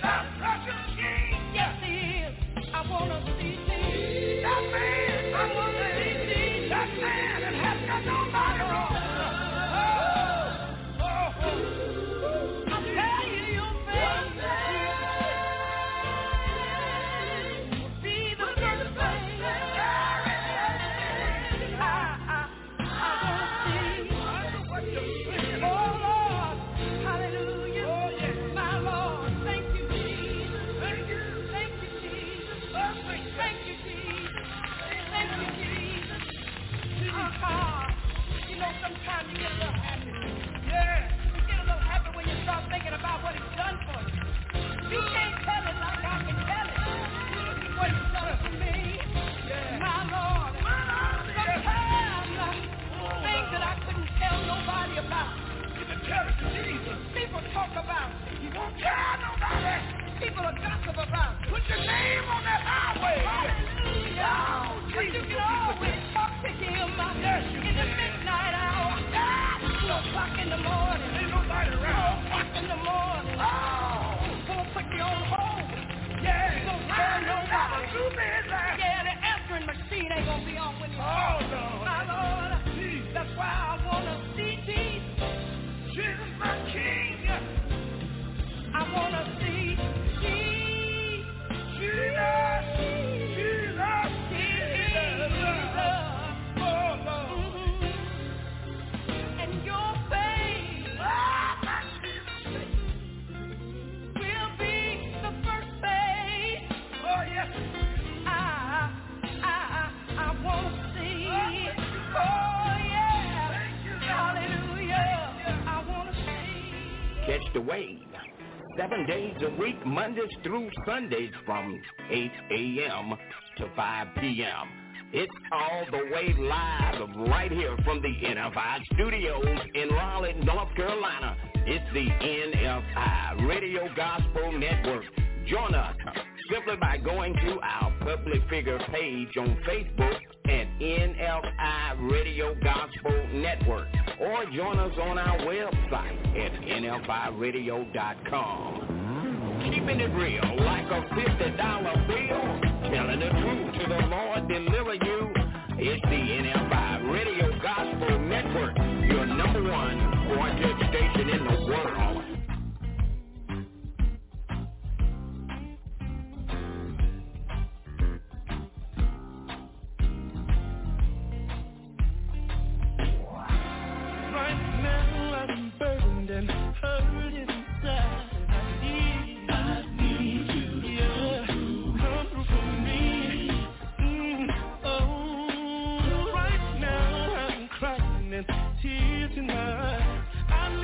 about it. You won't tell nobody. People will gossip about it. Put your name on that highway. Hallelujah. Oh, but you can always talk to him yes, you in can. The midnight hour. Two o'clock in the morning. Ain't nobody around. Four o'clock in the morning. Oh. Four put you on hold. Yeah. You won't tell nobody. Yeah, the answering machine ain't gonna be on when you oh, no. My Lord. Jesus. That's why I wanna see Jesus. Jesus, my King. I wanna see Jesus. Jesus. Jesus. Jesus. Oh, Lord. Mm-hmm. And your faith will be the first faith. Oh, yes. I, I, I wanna see. Oh, yeah. Hallelujah. I wanna see. Catch the wave. Seven days a week, Mondays through Sundays from eight a.m. to five p.m. It's all the way live right here from the N F I studios in Raleigh, North Carolina. It's the N F I Radio Gospel Network. Join us simply by going to our public figure page on Facebook at N F I Radio Gospel Network, or join us on our website at N F I radio dot com. Keeping it real like a fifty dollar bill, telling the truth to the Lord deliver you. It's the N F I Radio Gospel Network, your number one quartet station in the world. Tonight, I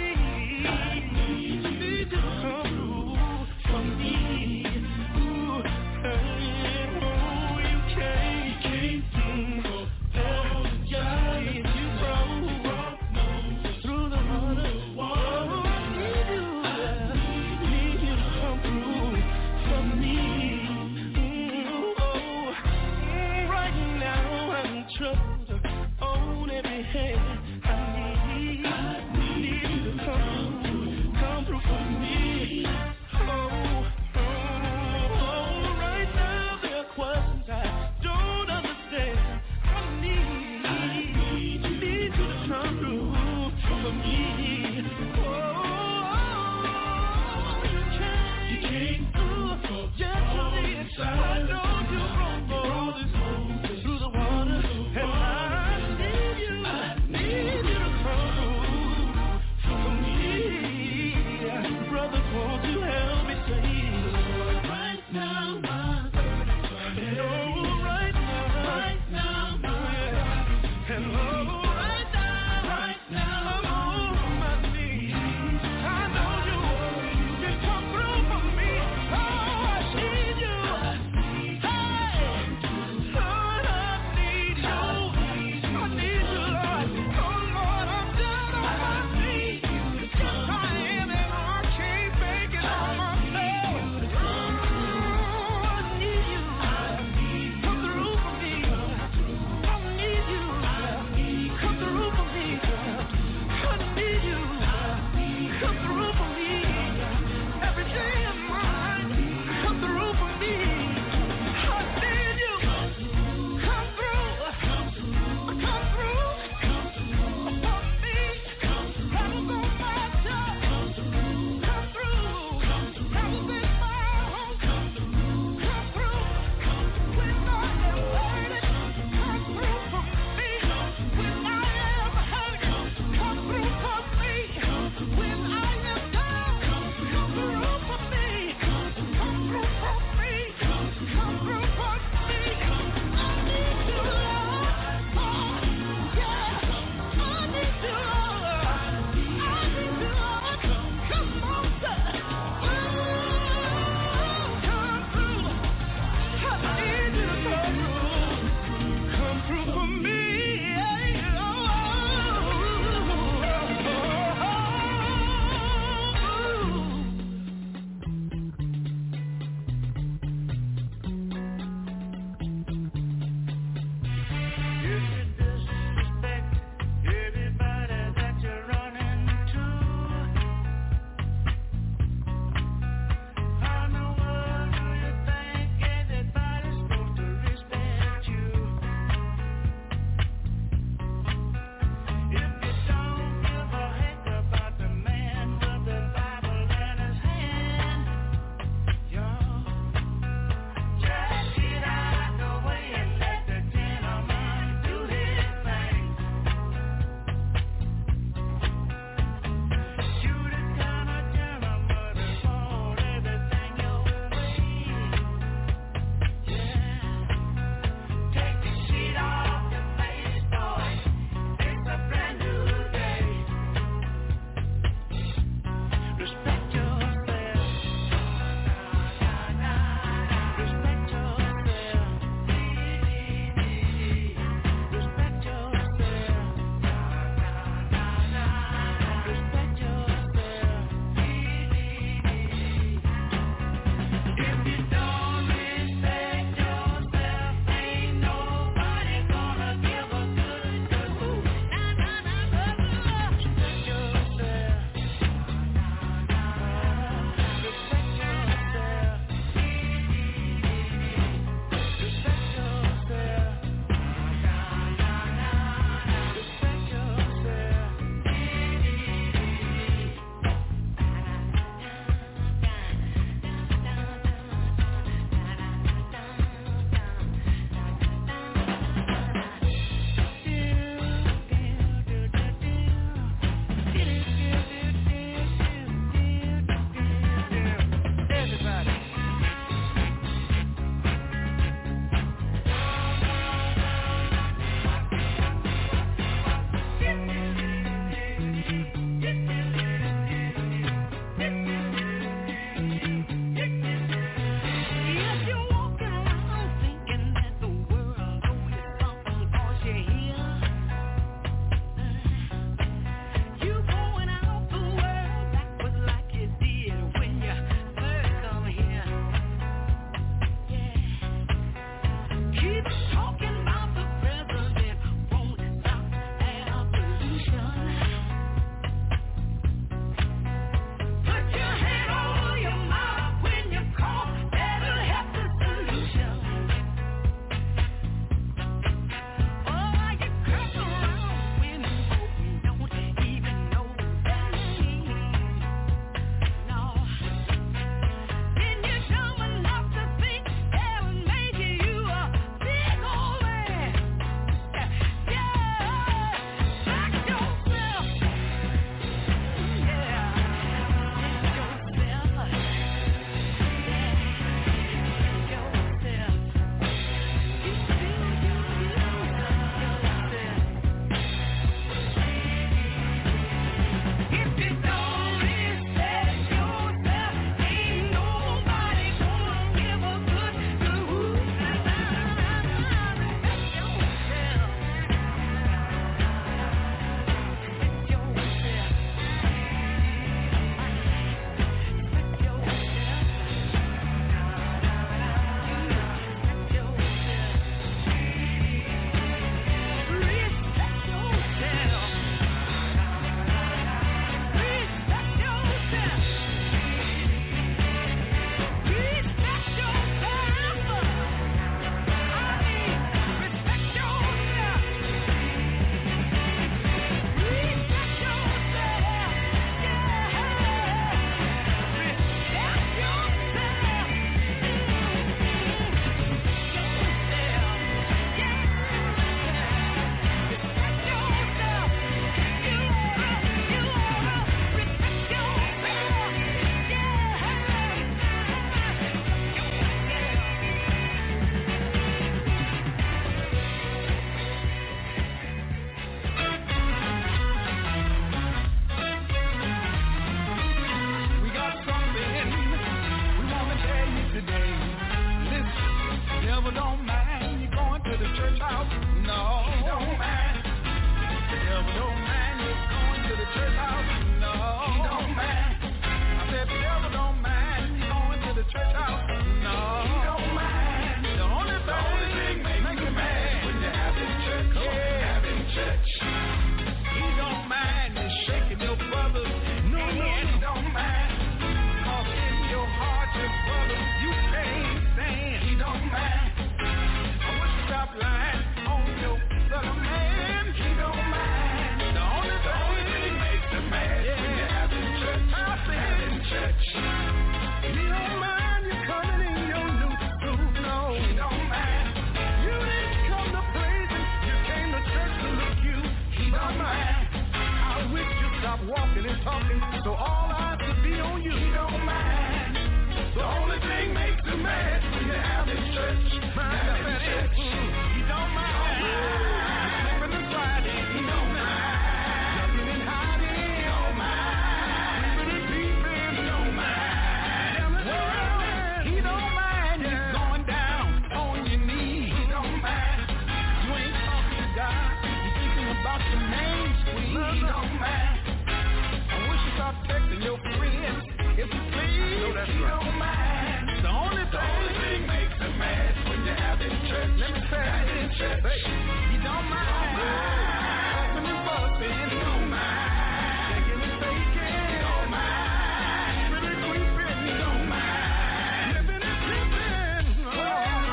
the church house. No, he don't mind. The devil don't mind you going to the church house. No, he don't mind. I said the devil don't mind you going to the church house. No, he don't mind. The only thing, the only thing makes you mad when you're having church. Yeah, having church. He don't mind you shaking your brothers. No, no, he don't mind. Cause in your heart, your brothers, you can't stand. He don't mind. I wish you stop lying on your brother, man. He don't mind. The only, the only thing makes him mad yeah. when you're having church. Having church. He don't mind you coming in your new suit. No, he don't mind. You didn't come to praise him. You came to church to look you. He don't mind. I wish you stop walking and talking so all eyes could be on you. He don't mind. The only thing makes him mad when you're having church. Having church. He don't mind. Sleeping and sliding. He don't mind. Jumping and hiding. He don't mind. Sleeping and peeping. He don't mind. Well, he don't mind. You're going down on your knees. He don't mind. You ain't talking to God. You're thinking about your main squeeze. He don't mind. I wish you stop texting your friends. If you please, no, that's he right. don't mind. The only, the only thing makes him mad when you're having church. Let me say having church. Hey, he don't mind. Fussing and fussing. He don't mind. Shaking and faking. He don't mind. Really creeping. He don't mind. Living and tripping. Oh,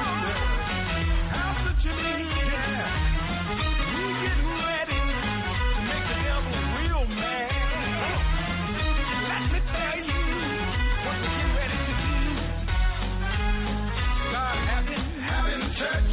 how's it you mean? Yeah. We getting ready to make the devil real mad. Let me tell you. What we get ready to do? God having, having church,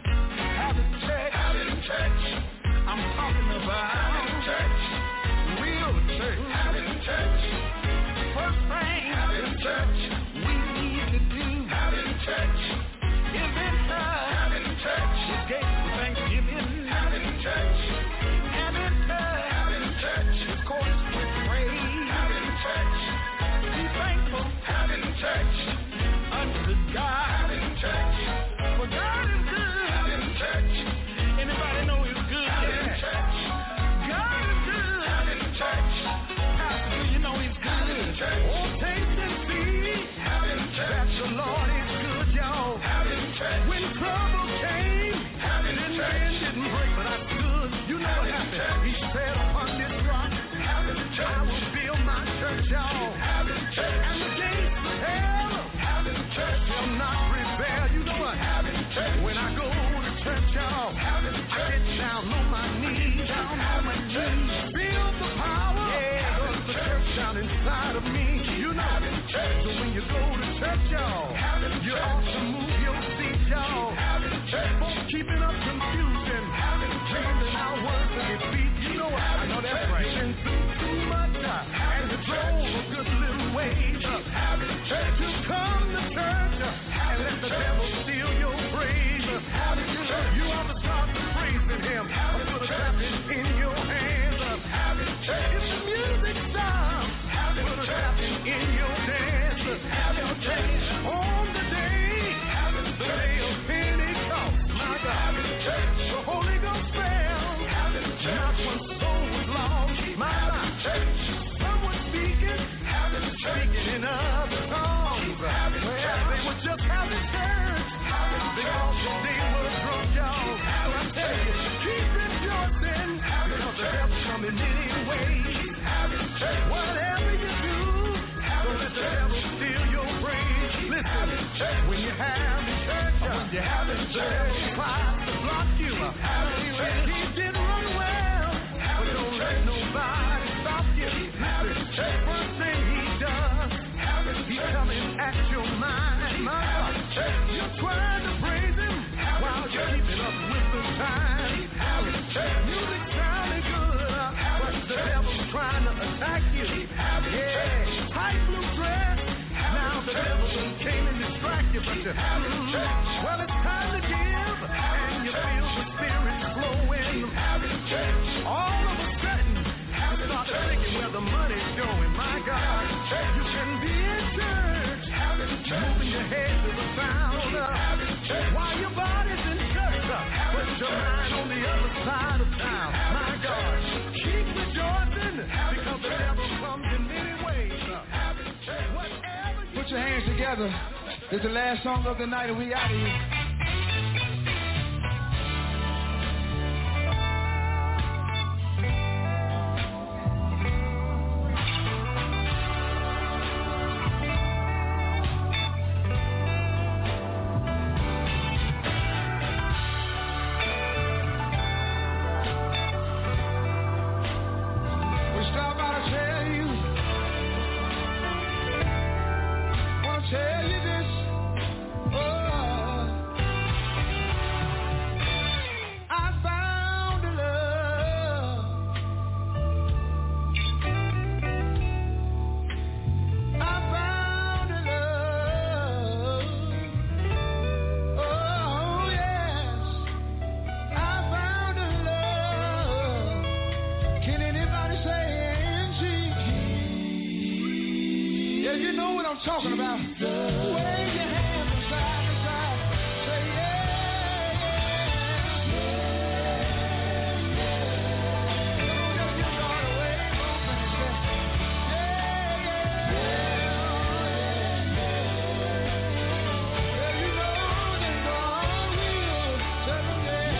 having church, having church. I'm talking about having church, real church, having church. First thing, having church. We need to do having church. Is enter having church. The gates of Thanksgiving, having church. And enter having church. The courts with praise, having church. Be thankful, having church, unto God, having church, for God is good, having church. Anybody know He's good? Having yeah. church. God is good, having church. Pastor, you know He's good. Having church. Oh, taste and see, having church. That the Lord is good, y'all. Having church. When trouble came, having church. Man didn't break, but I stood. You know what happened? He said upon this rock, having church. I will build my church, y'all. Having church. And the gates of hell, having church, shall not prevail. You know what? Having church. When I go to church, y'all, having church. I get down on my knees, down on my knees. Feel the power, yeah, of the church down inside of me. You know, having church. So when you go to church, y'all, having you church. ought to move your seat, y'all. Having church. Folks keeping up confusion, having changing our words to defeat. You know what? I know that's right. You've been through too much, uh, and you drove a good little ways. Uh, having church. You come to church uh, and let the devil steal your praise. Uh, having church. You ought to start praising Him. Having put a clapping in your hands. Uh, having church. If the music stops, having put a clapping in your dance. Uh, having church. On the day, having the day of Pentecost. My God. Having church. The Holy Ghost fell. Having church. Not one soul was lost. My God. Church. Someone speaking. Having church. Speaking in other tongues. Having well, church. They were just having church. Having because church. They were drunk, y'all. So I tell you, keep rejoicing. Having because church. The devil's coming anyway. Having church. Whatever you do, don't let the devil steal your praise. Listen, when you have the church, when you have the church, tries to block you. He did run well, but don't let nobody stop you. Listen, first thing he does, he's coming at your mind. My God, you're trying to praise him while you're keeping up with the time. Music sounding good, but the devil's trying to attack you. Yeah, tight blue dress. Now the devil came and distracted you, but you mm, well, it's time to give, and you feel the Spirit flowing. All of a sudden, you start thinking where the money's going. My God, you can be in church, moving your head to the sound, while your body's in church, but side of town. My God, keep rejoicing because the devil comes in many ways. Put your hands together. It's the last song of the night and we out of here. Talking about wave your hands from side to side. Say yeah, yeah, yeah. Come on, just give God a wave open and say yeah, yeah, yeah, yeah. Yeah, you know that God will tell them yeah,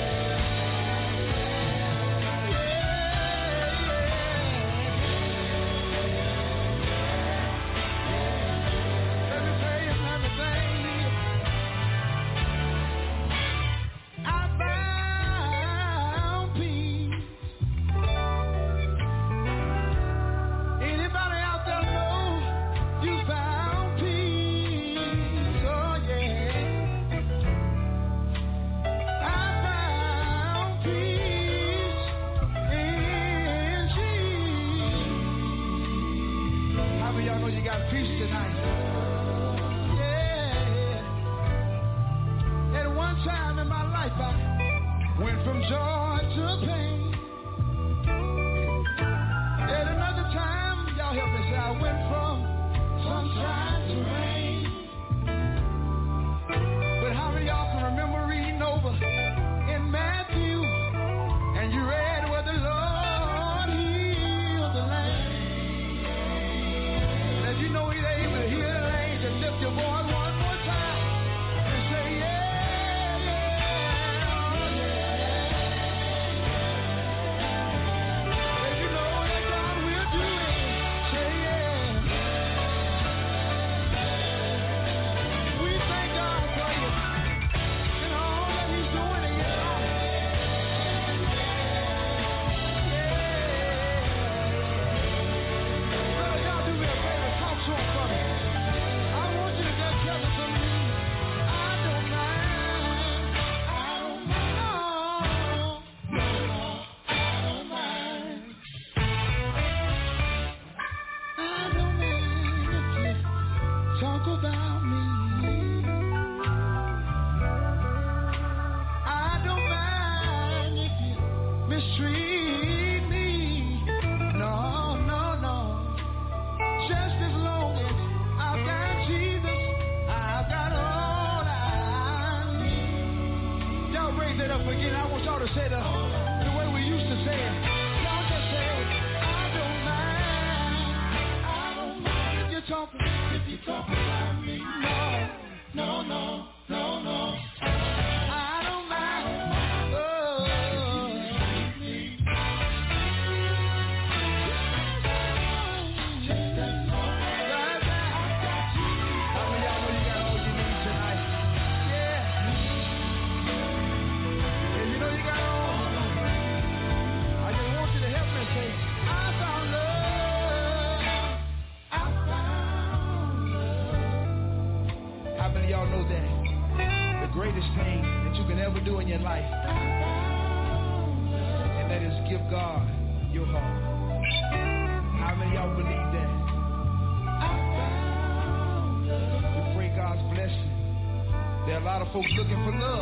folks looking for love,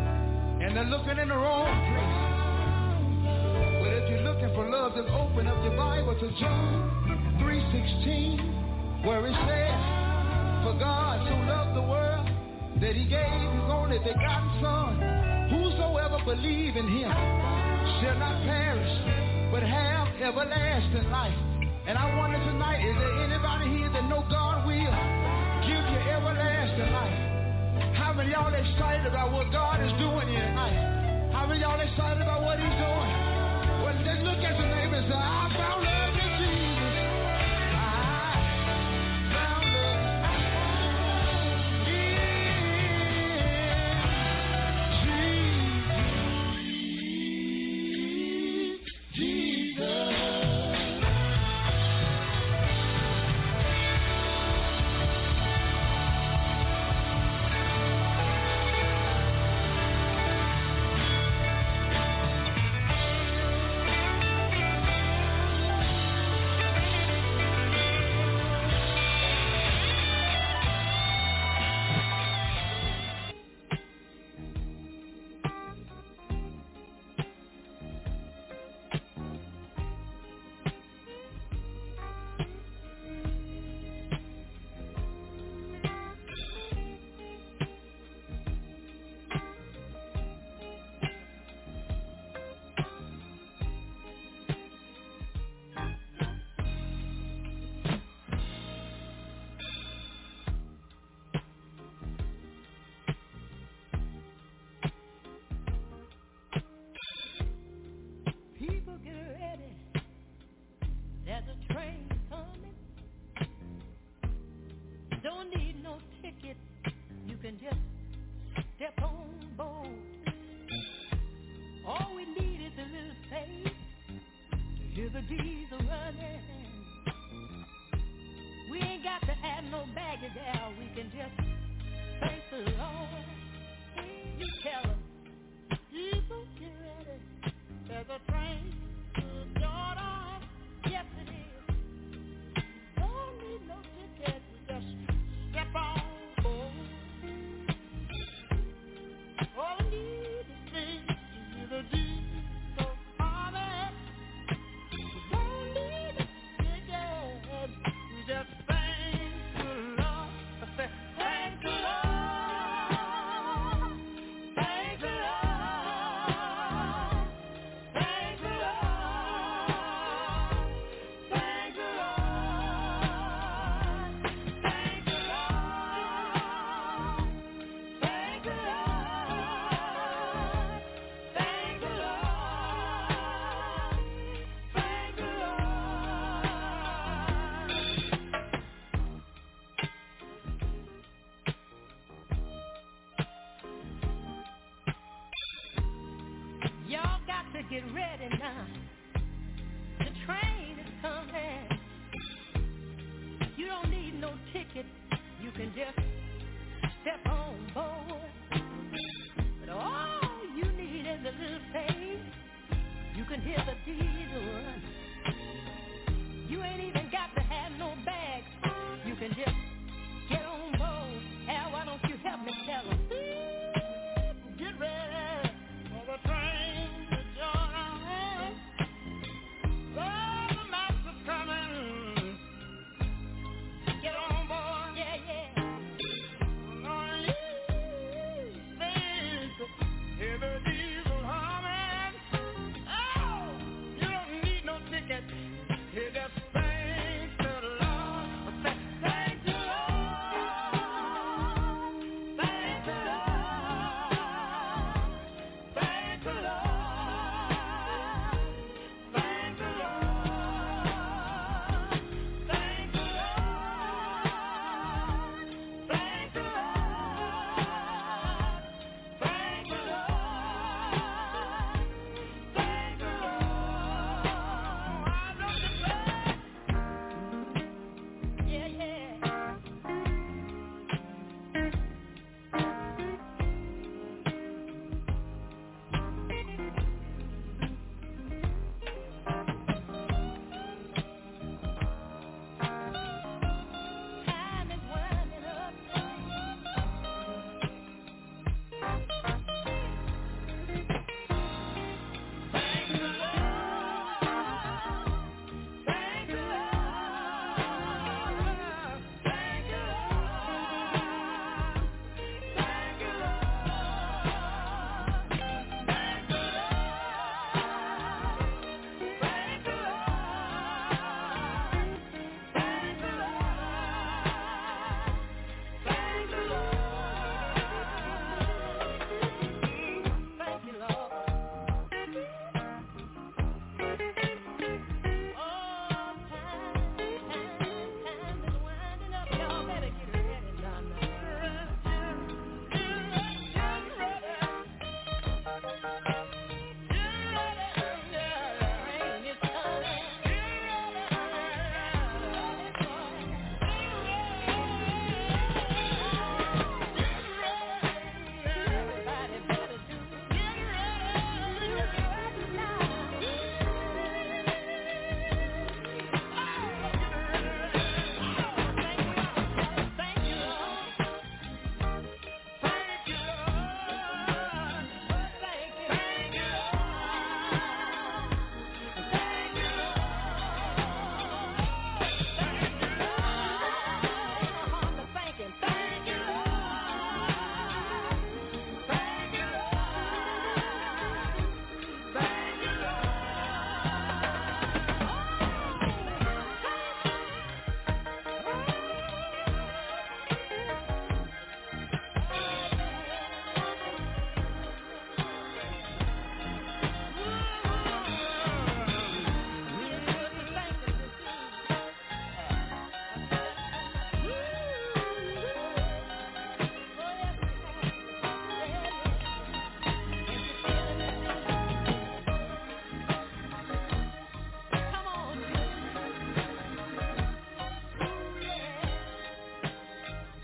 and they're looking in the wrong place. But if you're looking for love, just open up your Bible to John three sixteen, where it says, "For God so loved the world that he gave his only begotten Son, whosoever believe in him shall not perish, but have everlasting life. And I wonder tonight, is there anybody here that know God will give you everlasting life? How many of y'all excited about what God is doing here tonight? How many of y'all excited about what he's doing? Well, just look at your neighbor and say, I found love in Jesus. I found love in Jesus. Get ready now. The train is coming. You don't need no ticket. You can just step on board. But all you need is a little faith. You can hear the diesel run. You ain't even got to have no bags. You can just get on board. Al, why don't you help me tell them? Get ready for the train. Get on board, yeah, yeah. Oh, yeah.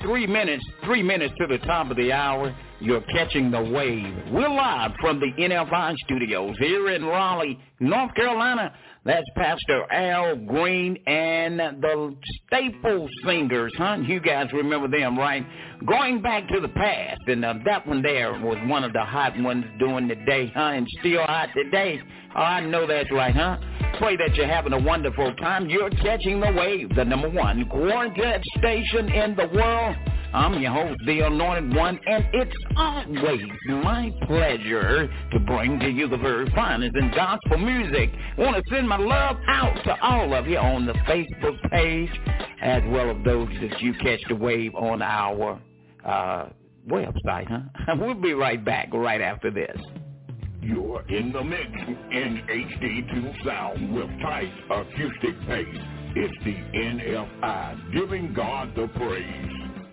three minutes, three minutes to the top of the hour. You're catching the wave. We're live from the N F I studios here in Raleigh, North Carolina. That's Pastor Al Green and the Staple Singers, huh? You guys remember them, right? Going back to the past, and uh, that one there was one of the hot ones during the day, huh? And still hot today. Oh, I know that's right, huh? Pray that you're having a wonderful time. You're catching the wave, the number one quartet station in the world. I'm your host, the Anointed One, and it's always my pleasure to bring to you the very finest in gospel music. I want to send my love out to all of you on the Facebook page, as well as those that you catch the wave on our uh, website, huh? We'll be right back right after this. You're in the mix in H D two sound with tight acoustic bass. It's the N F I, giving God the praise.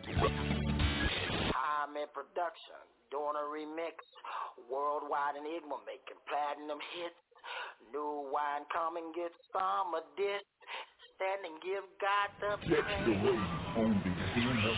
I'm in production, doing a remix, worldwide enigma, making platinum hits. New wine, come and get some of this. Stand and give God the praise. Catch the wave on the N F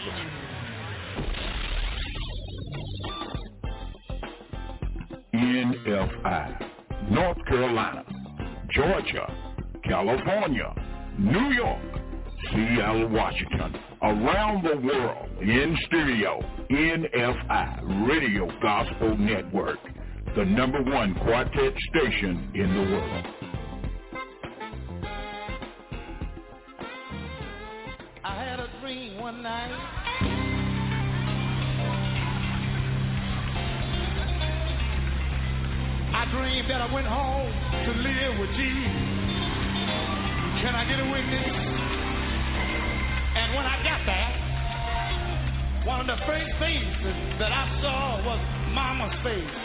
I. N F I, North Carolina, Georgia, California, New York, Seattle, Washington, around the world, in studio, N F I, Radio Gospel Network, the number one quartet station in the world. I had a dream one night. I dreamed that I went home to live with Jesus. Can I get a witness? And when I got there, one of the first faces that I saw was Mama's face.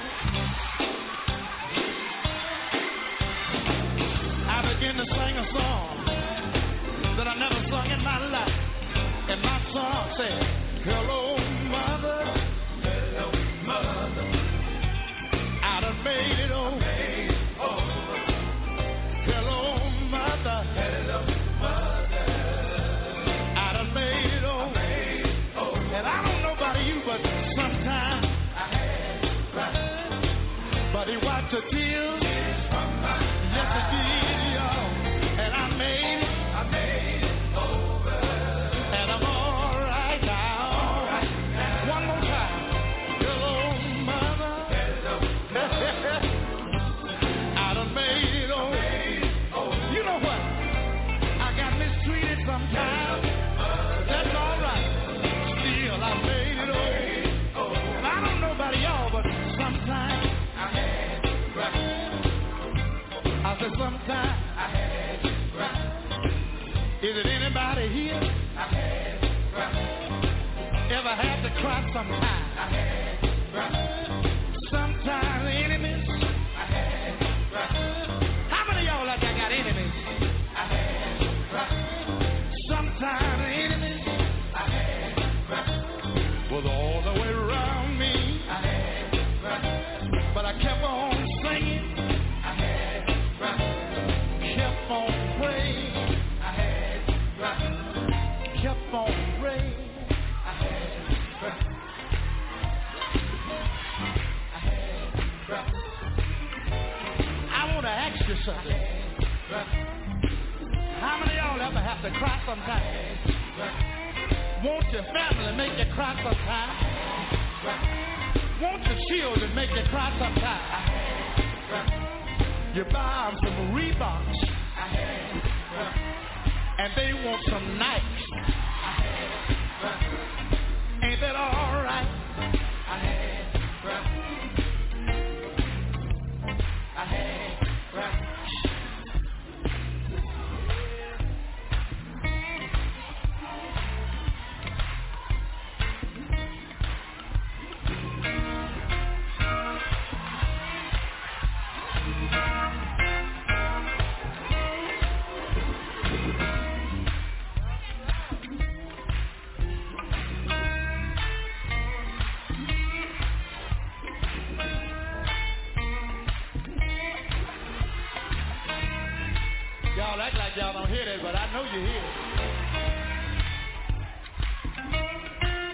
I began to sing a song that I never sung in my life. And my song said, hello, mother. Hello, mother. I done made it over. Hello, mother. Hello, mother. I done made it over. And I don't know about you, but sometimes I had to cry. But he wiped the tears. Yes, he did, y'all. And I made it. I made it over. And I'm all right now. All right now. One more time. Hello, mother. Hello, mother. I done made it over. You know what? I got mistreated sometimes. That's all right. Still, I made it over. And I don't know about y'all, but sometimes I had to cry. I said sometimes I had to cry. Is it anybody here? I had to cry. Ever had to cry sometime? I had to cry. Sometimes enemies. I had to cry. How many of y'all like I got enemies? I had to cry. Sometimes enemies. I had to cry. Was all the way around me. I had to cry. But I kept on singing. I had to cry. Kept on praying. I had to cry. Kept on praying. I had to cry. I had to cry. I want to ask you something. How many of y'all ever have to cry sometimes? Won't your family make you cry sometimes? Won't your children make you cry sometimes? You buy them some Reeboks, and they want some Nikes. Ain't that all right? I had to cry. I had to cry. Y'all act like y'all don't hear that, but I know you hear it.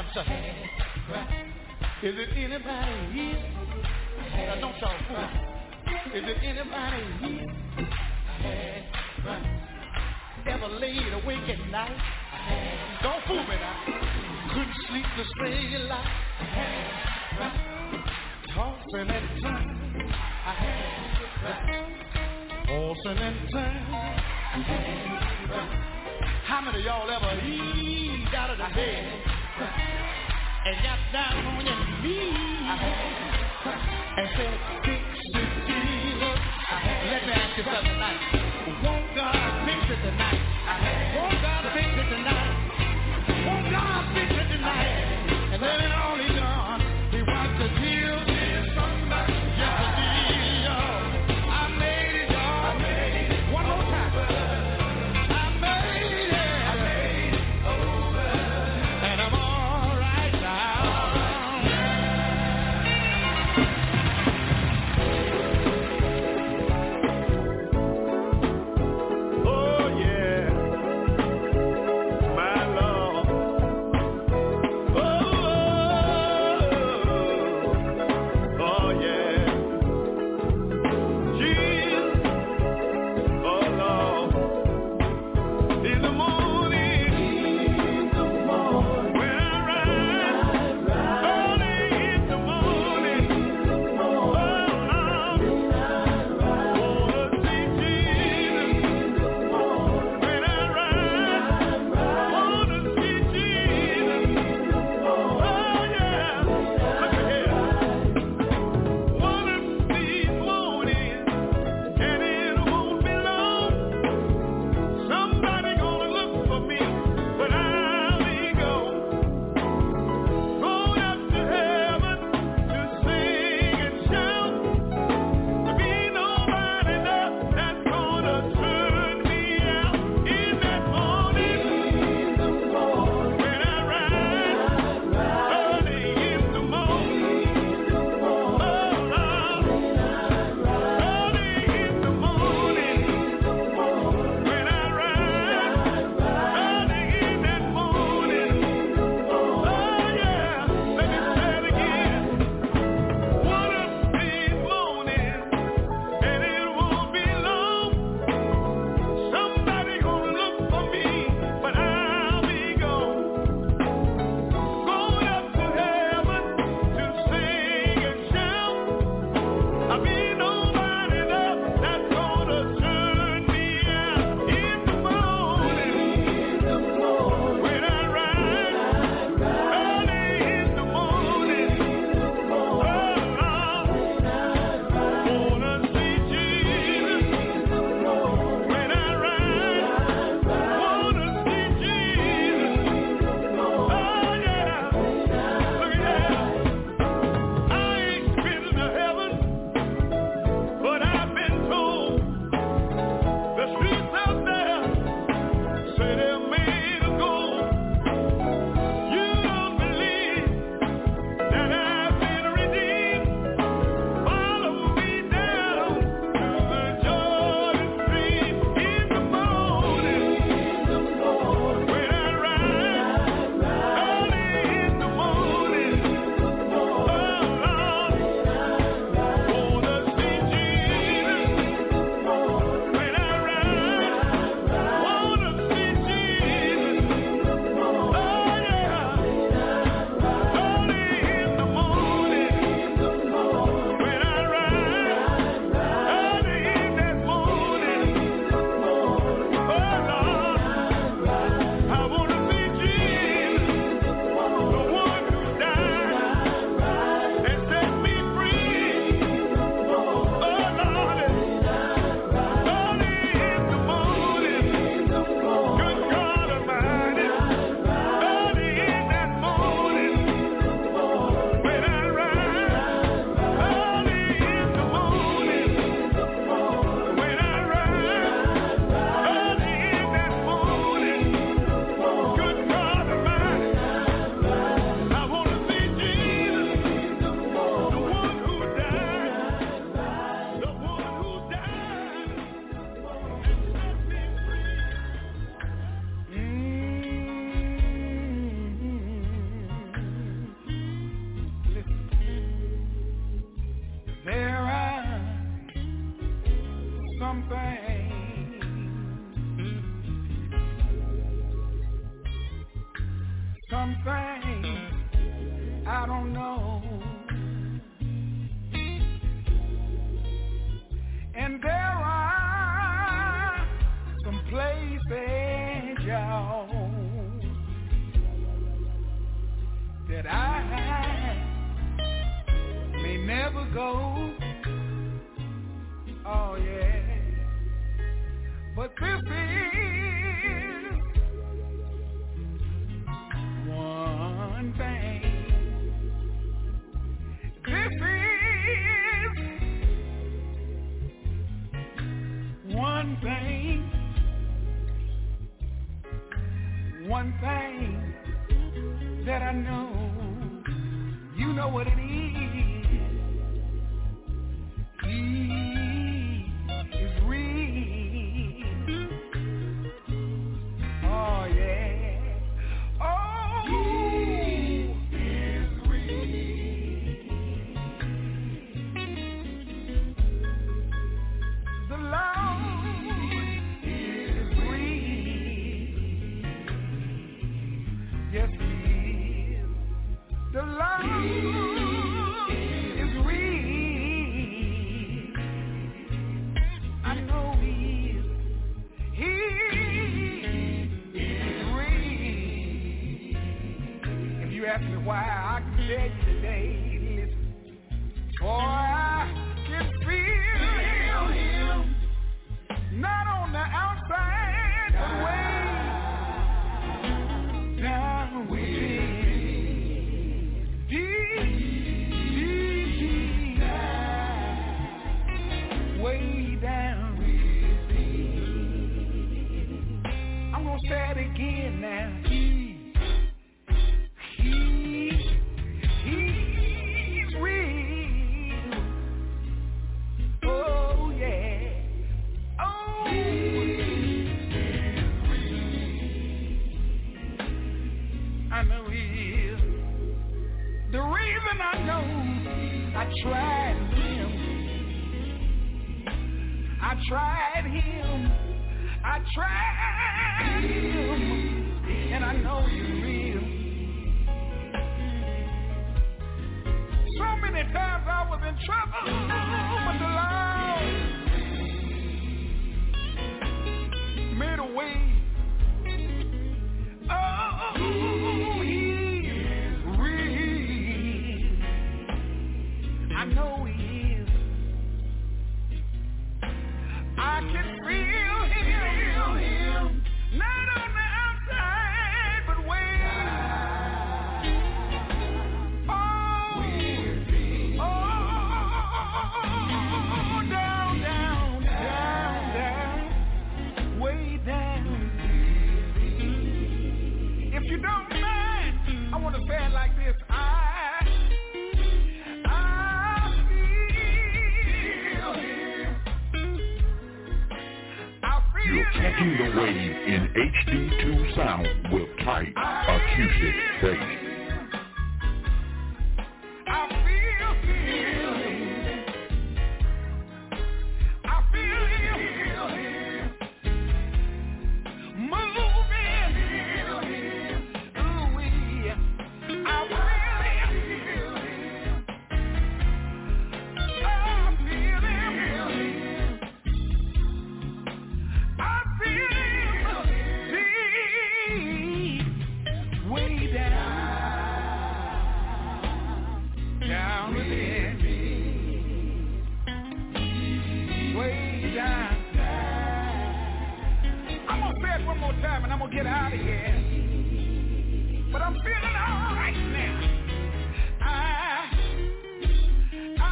sir. Is it anybody here? Now don't y'all fool. Is it anybody here? Ever laid awake at night? Don't fool me now. Couldn't sleep the straight light. Tossing and turning. Tossing and turning. How many of y'all ever eat out of the bed and got down on your knees and said, fix it, Jesus? Let me ask you something tonight. Won't God fix it tonight? Won't God fix it tonight? Won't God fix it tonight? And then it all is done. He wants to heal this somebody. Yes, he did, y'all. I made it, y'all. I made it. One more time. I made it. I made it over. And I'm all right now. Oh, yeah. My Lord. Oh, oh, yeah. Jesus. Oh, Lord. In the morning, when I rise, early in the morning, oh, Lord, wanna see Jesus. When I rise, wanna see Jesus. Oh, yeah. Look at here. One of these mornings, and it won't be long. Somebody gonna look for me, but I'll be gone. Going up to heaven to sing and shout. There'll be nobody there that's gonna turn me out. In that morning, when I rise, early in the morning, oh Lord, early in the morning, when I rise, early in that morning, oh yeah, let me say it again. One of these mornings, and it won't be long. Somebody gonna look for me, but I'll be gone. Going up to heaven to sing and shout. I'll be nobody there that's gonna turn me out. In the morning, when I rise, early in the morning, oh Lord, wanna see Jesus. When I rise, wanna see Jesus. Oh yeah, look at that. I ain't been to heaven, some things I don't know. And there are some places, y'all, that I may never go. Oh yeah. But this is one thing. This is one thing. One thing that I know. You know what it is. He is real. Oh yeah. Oh, he is real. The Lord is real. Yes, he is. The Lord is real. I know he is. He is real. If you ask me why, I can tell you today, listen. For I can feel him, not on the outside, but way down within. Deep, deep, deep down, way down within. I'm gonna say it again now. He, he, he's real. Oh yeah. Oh, I know he is. The reason I know I tried him, I tried him, I tried him, and I know he's real. So many times I was in trouble, but the Lord made a way. Oh, he is real. I know he is. I can feel him, not on the outside, but way. Oh, oh, down, down, down, down, way down. If you don't mind, I want to say it like this. I, I feel him. I feel You're catching the him. wave in H D two sound with tight acoustic bass. I feel him. I feel him. Moving. Ooh, yeah. I feel him. I feel him. I feel him. Deep, way down, down within me, way down. I'm gonna say it one more time and I'm gonna get out of here. But I'm feeling all right now. I, I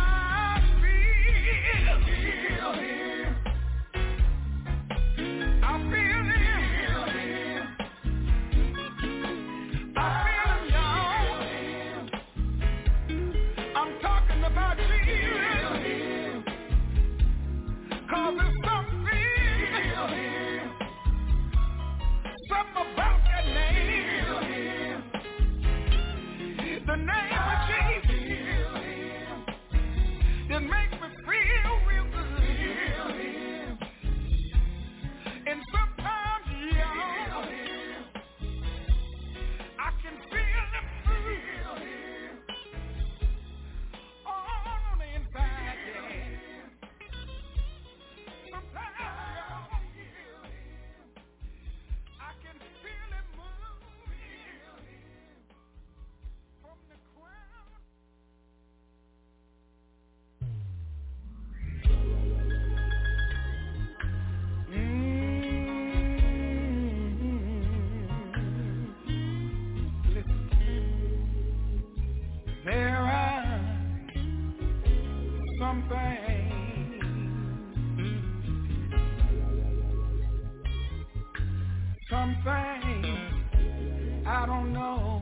feel him. I feel him. I feel him, y'all. I'm talking about Jesus. Cause there's something, something about that name. things I don't know.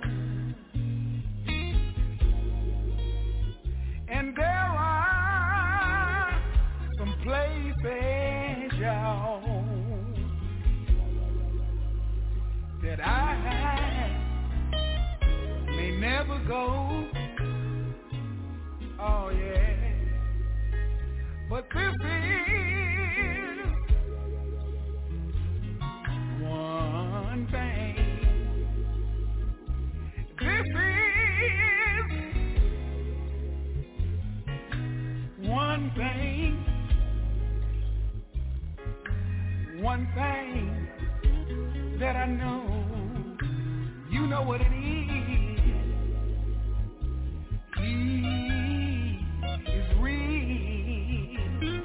And there are some places, y'all, that I may never go. Oh yeah. But this is one thing. This is one thing. One thing that I know. You know what it is. He is real.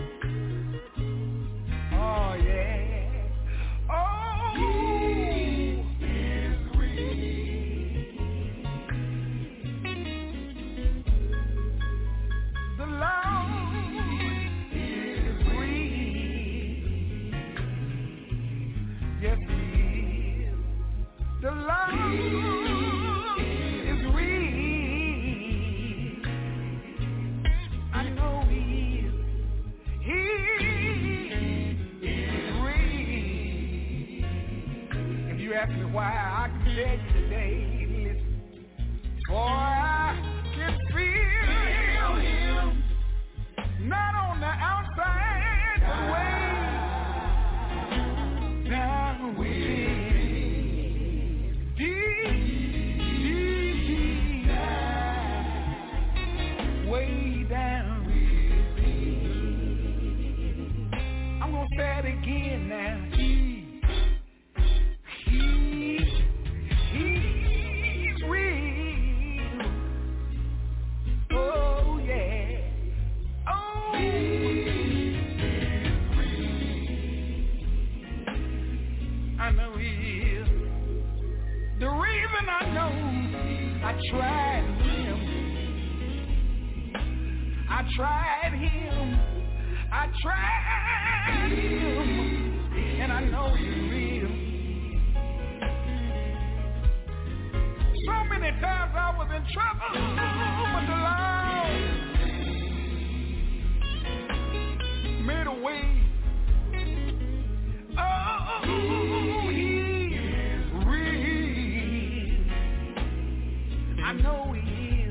Oh yeah. Oh, he is real. The Lord is real. Yes, he is. The Lord is real. I know he is. He is real. If you ask me why, I can tell you today, listen. For I can feel him, not on the outside, but way down within. Way down. I'm gonna say it again now. He, he, he's real. Oh yeah. Oh, I know he is. The reason I know I tried him. I tried him, I tried him, and I know he's real. So many times I was in trouble, but the Lord made a way. Oh, he is real. I know he is.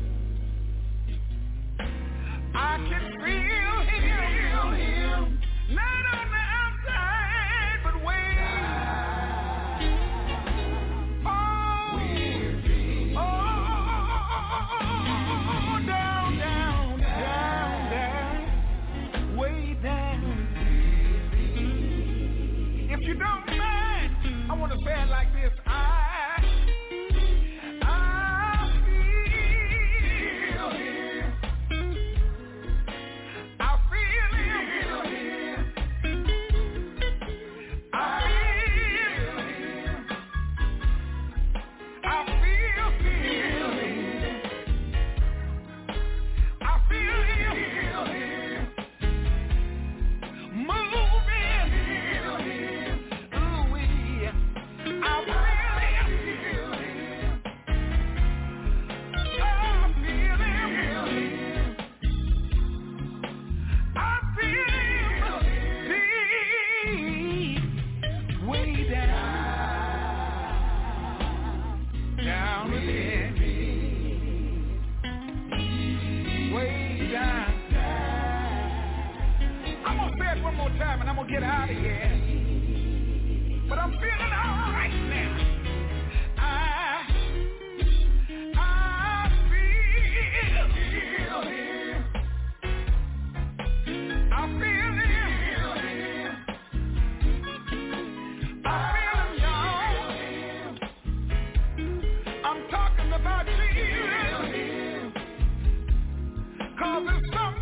I can feel him, him, not on the outside, but way oh, oh, down, down, down, down, way down. If you don't mind, I want to say it like this. I time and I'm gonna get out of here. But I'm feeling all right now. I, I feel, feel him. I feel him. I feel him, y'all. I'm talking about Jesus. Cause it's something.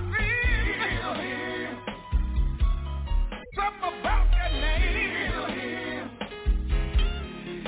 Something about that name.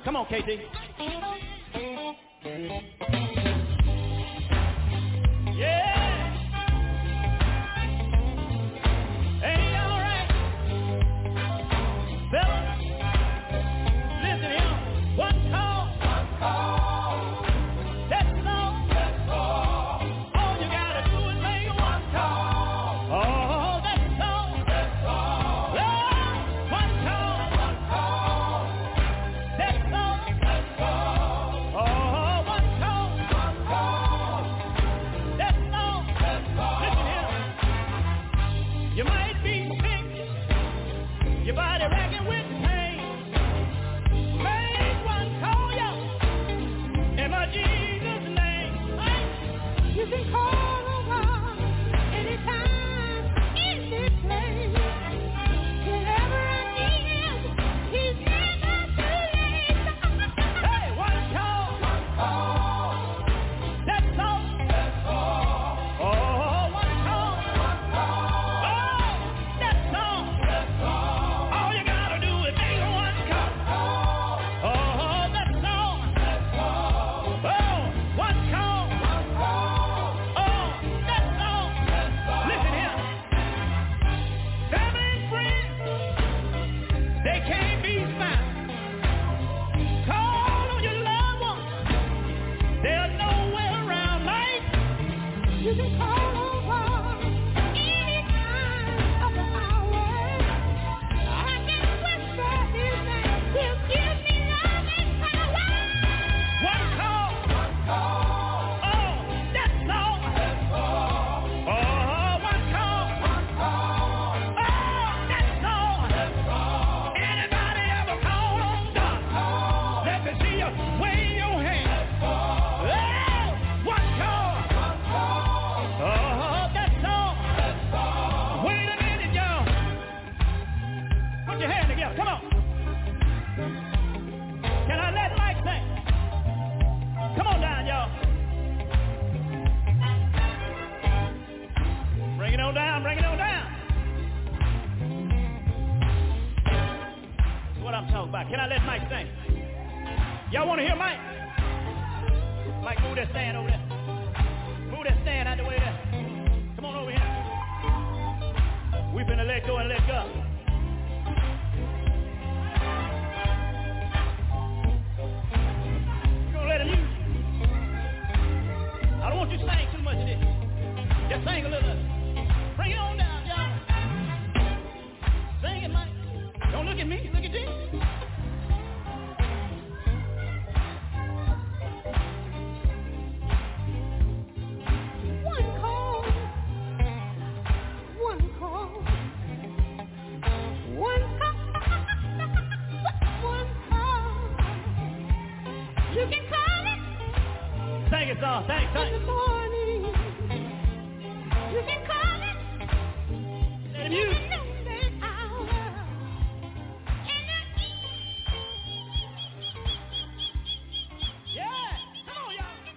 Come on, K T. Yeah. Ain't all right. Fellas, listen here. One call. One call. That's all. That's all. All you gotta do is make one call. Oh, that's all. That's all. Oh, one call. One call. That's all. That's all. Oh, one call. One call. That's all. That's all. Listen here. You might be sick. Your body racking with pain. Make one call, yo. In my Jesus' name. You can call over anytime, any place. Whenever I need him, he's never too late. Hey, one call. One call. That's all. That's all. Oh, one call. One call. Oh, that's all. That's all. All you gotta do is make one call. Oh, that's all. That's all. Oh, one call. One call. Oh, that's all. That's all. Listen here. Family and friends, they can't be found. Call on your loved ones. They're nowhere around, mate. You can call over any time of the hour. I can whisper his name. He'll give me love and power. One call. One call. Oh, that's all. That's all. Oh, one call. One call. Oh, that's all. That's all. Anybody ever call on God? Let me see you wave your hand. That's all. Oh, one call. One call. Oh, that's all. That's all. Wait a minute, y'all. Put your hand together. Come on. Can I let Mike sing? Come on down, y'all. Bring it on down. Bring it on down. That's what I'm talking about. Can I let Mike sing? Y'all want to hear Mike? Mike, move that stand over there. Move that stand out the way there. Come on over here. We finna let go and let go. You gonna let him use you? I don't want you to sing too much of this. Just sing a little of it. Bring it on down, y'all. Sing it, Mike. Don't look at me. Look at this. One call. One call. One call. One call. You can call it. Sing it, song. Sing, sing. In the morning. You can call it. Let him use it. In the noonday hour. In the yeah. Come on,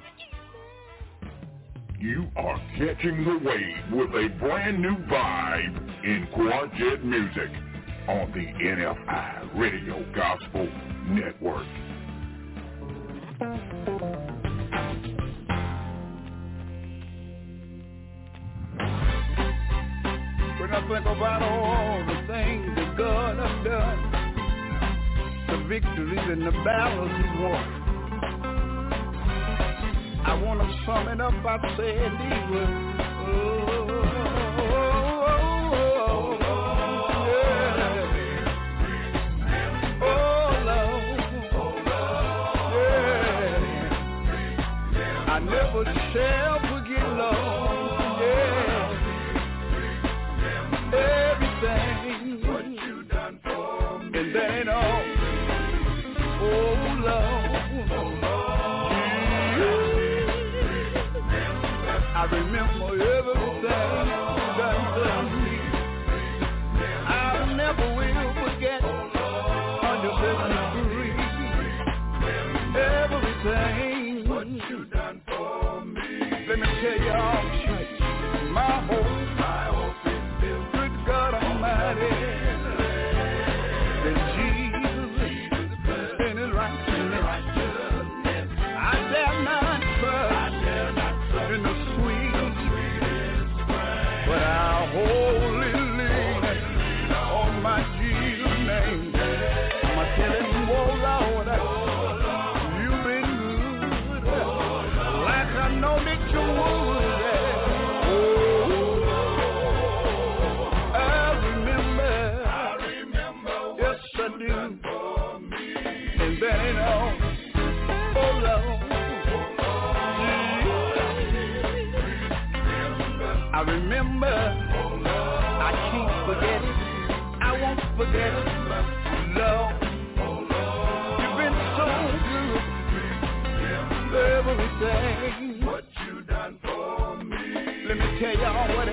y'all. You are catching the wave with a brand new vibe in Quartet Music on the N F I Radio Gospel Network. When I think about all the things that God has done, the victories and the battles He won, I want to sum it up by saying these words. Oh, oh, oh, oh, yeah. Oh, Lord. Yeah. I never shall forget, Lord. Yeah. Everything what you done for me. And that ain't all. Oh, Lord. I remember everything.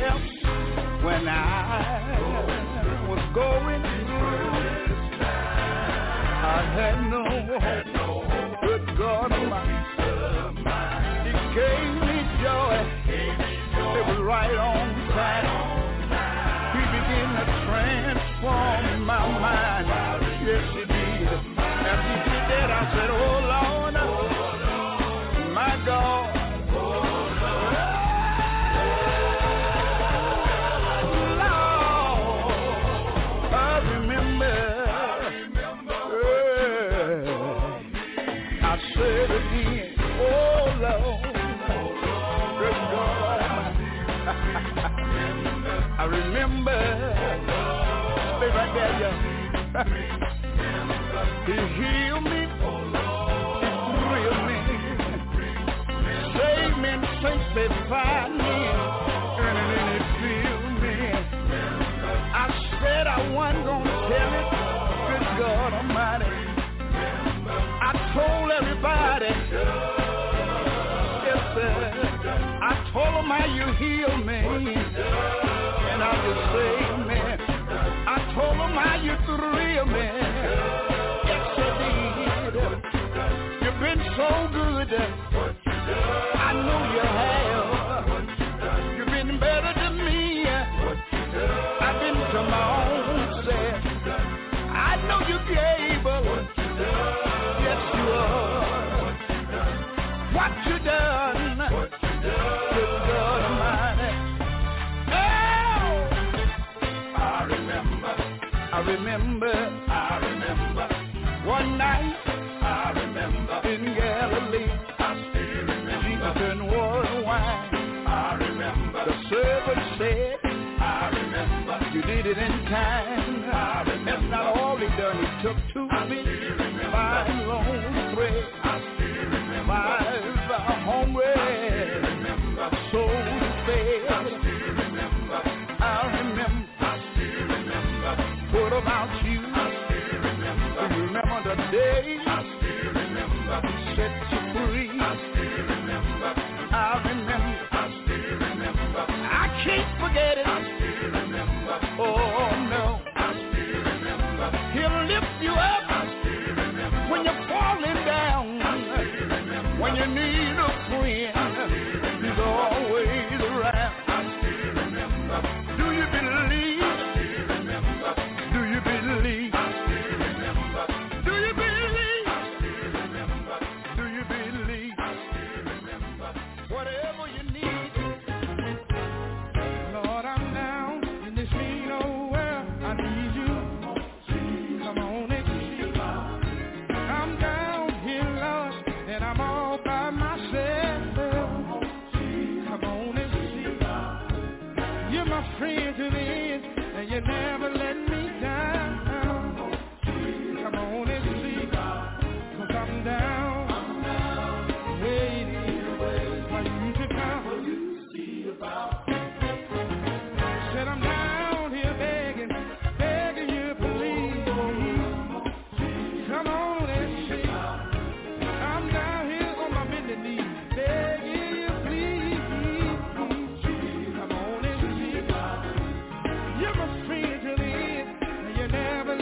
steps when I was going through. I had no hope. Good God Almighty. He gave me joy. It was right on time. He began to transform my mind. Yes, he did. After he did that, I said, oh, Lord, my God. Say it again, oh Lord, good God, I remember, stay right there, y'all. He healed me, He thrilled me, saved me and sanctified me, and then He filled me. I said I wasn't gonna tell it, good God Almighty. I told everybody, yes sir, I told them how you healed me, and how you saved me. I told them how you thrilled me, yes you did. You've been so good, I know you have. You've been better than me, I've been to my own self. I know you're able. Yes, you are. What you done? What you done? Good God Almighty. Oh, I remember. I remember. I remember. One night. I remember. In Galilee. I still remember. Jesus turned water to wine. I remember. The servant said. I remember. You did it in time. I remember. That's not all he done. He took two fish. Five loaves bread, five hungry souls fed. I remember, what about you? Do you remember the day He set you free? I remember, I can't forget it. Oh no, He'll lift you up. When you're falling down, when you need a friend, He's always around. Do you believe? Do you believe? Do you believe? Do you believe? Whatever you need. Lord, I'm down in this mean old world. I need you. Come on and I'm down here, Lord, and I'm all by myself. Come on and see. You're my friend to the end, and you never let me down. Come on and see, 'cause I'm down, waiting for you to come. Said I'm down here begging, begging you please. Come on and see. I'm down here on my bended knees, begging you please. Come on and see. You're my friend to the end, and you never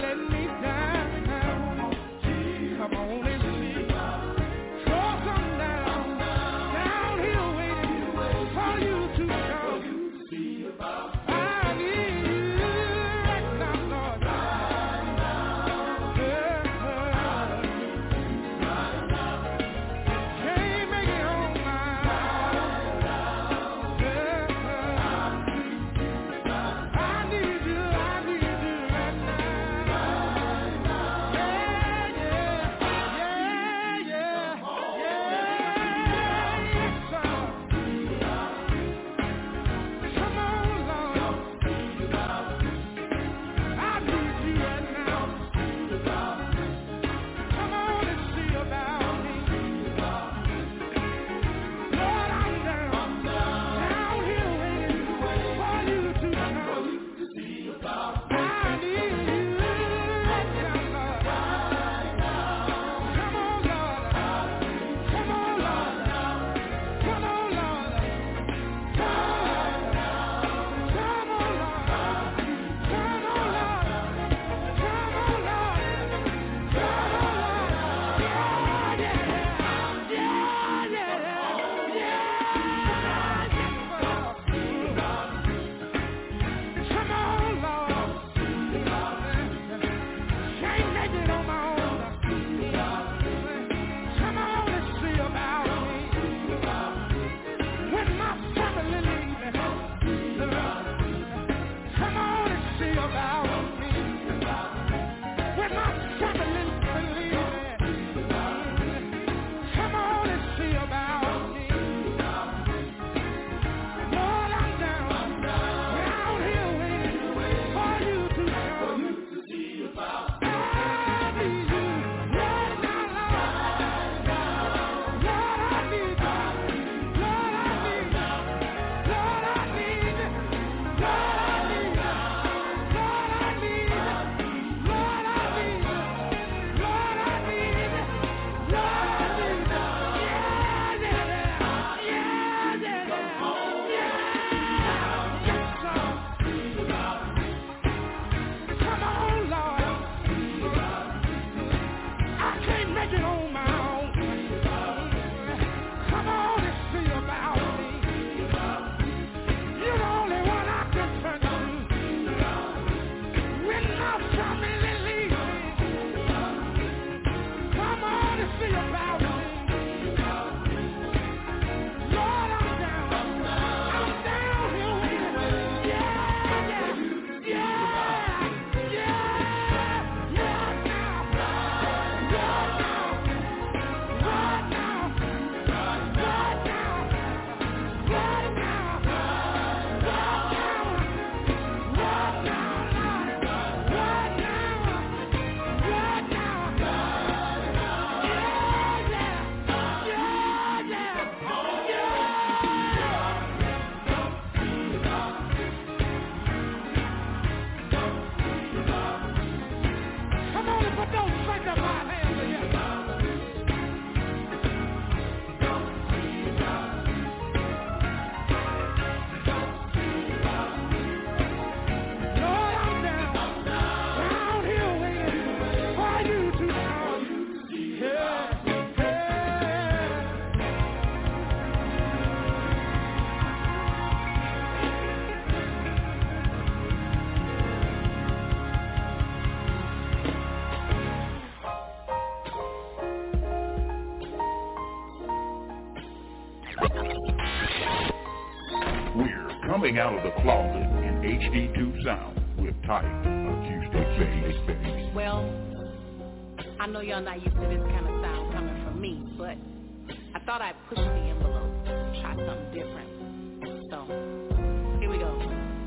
Coming out of the closet in H D two sound with tight acoustic bass. Well, I know y'all not used to this kind of sound coming from me, but I thought I'd push the envelope, try something different. So, here we go.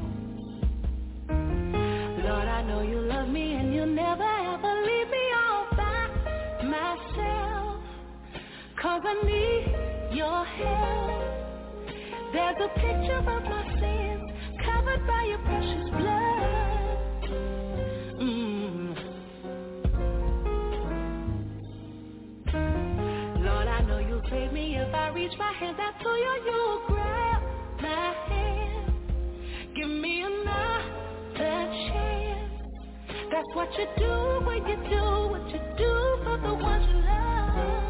Lord, I know you love me and you'll never ever leave me all by myself, 'cause I need your help. There's a picture of my sins covered by your precious blood. Mm. Lord, I know you'll save me if I reach my hands out to you. You'll grab my hand, give me another chance. That's what you do when you do what you do for the ones you love.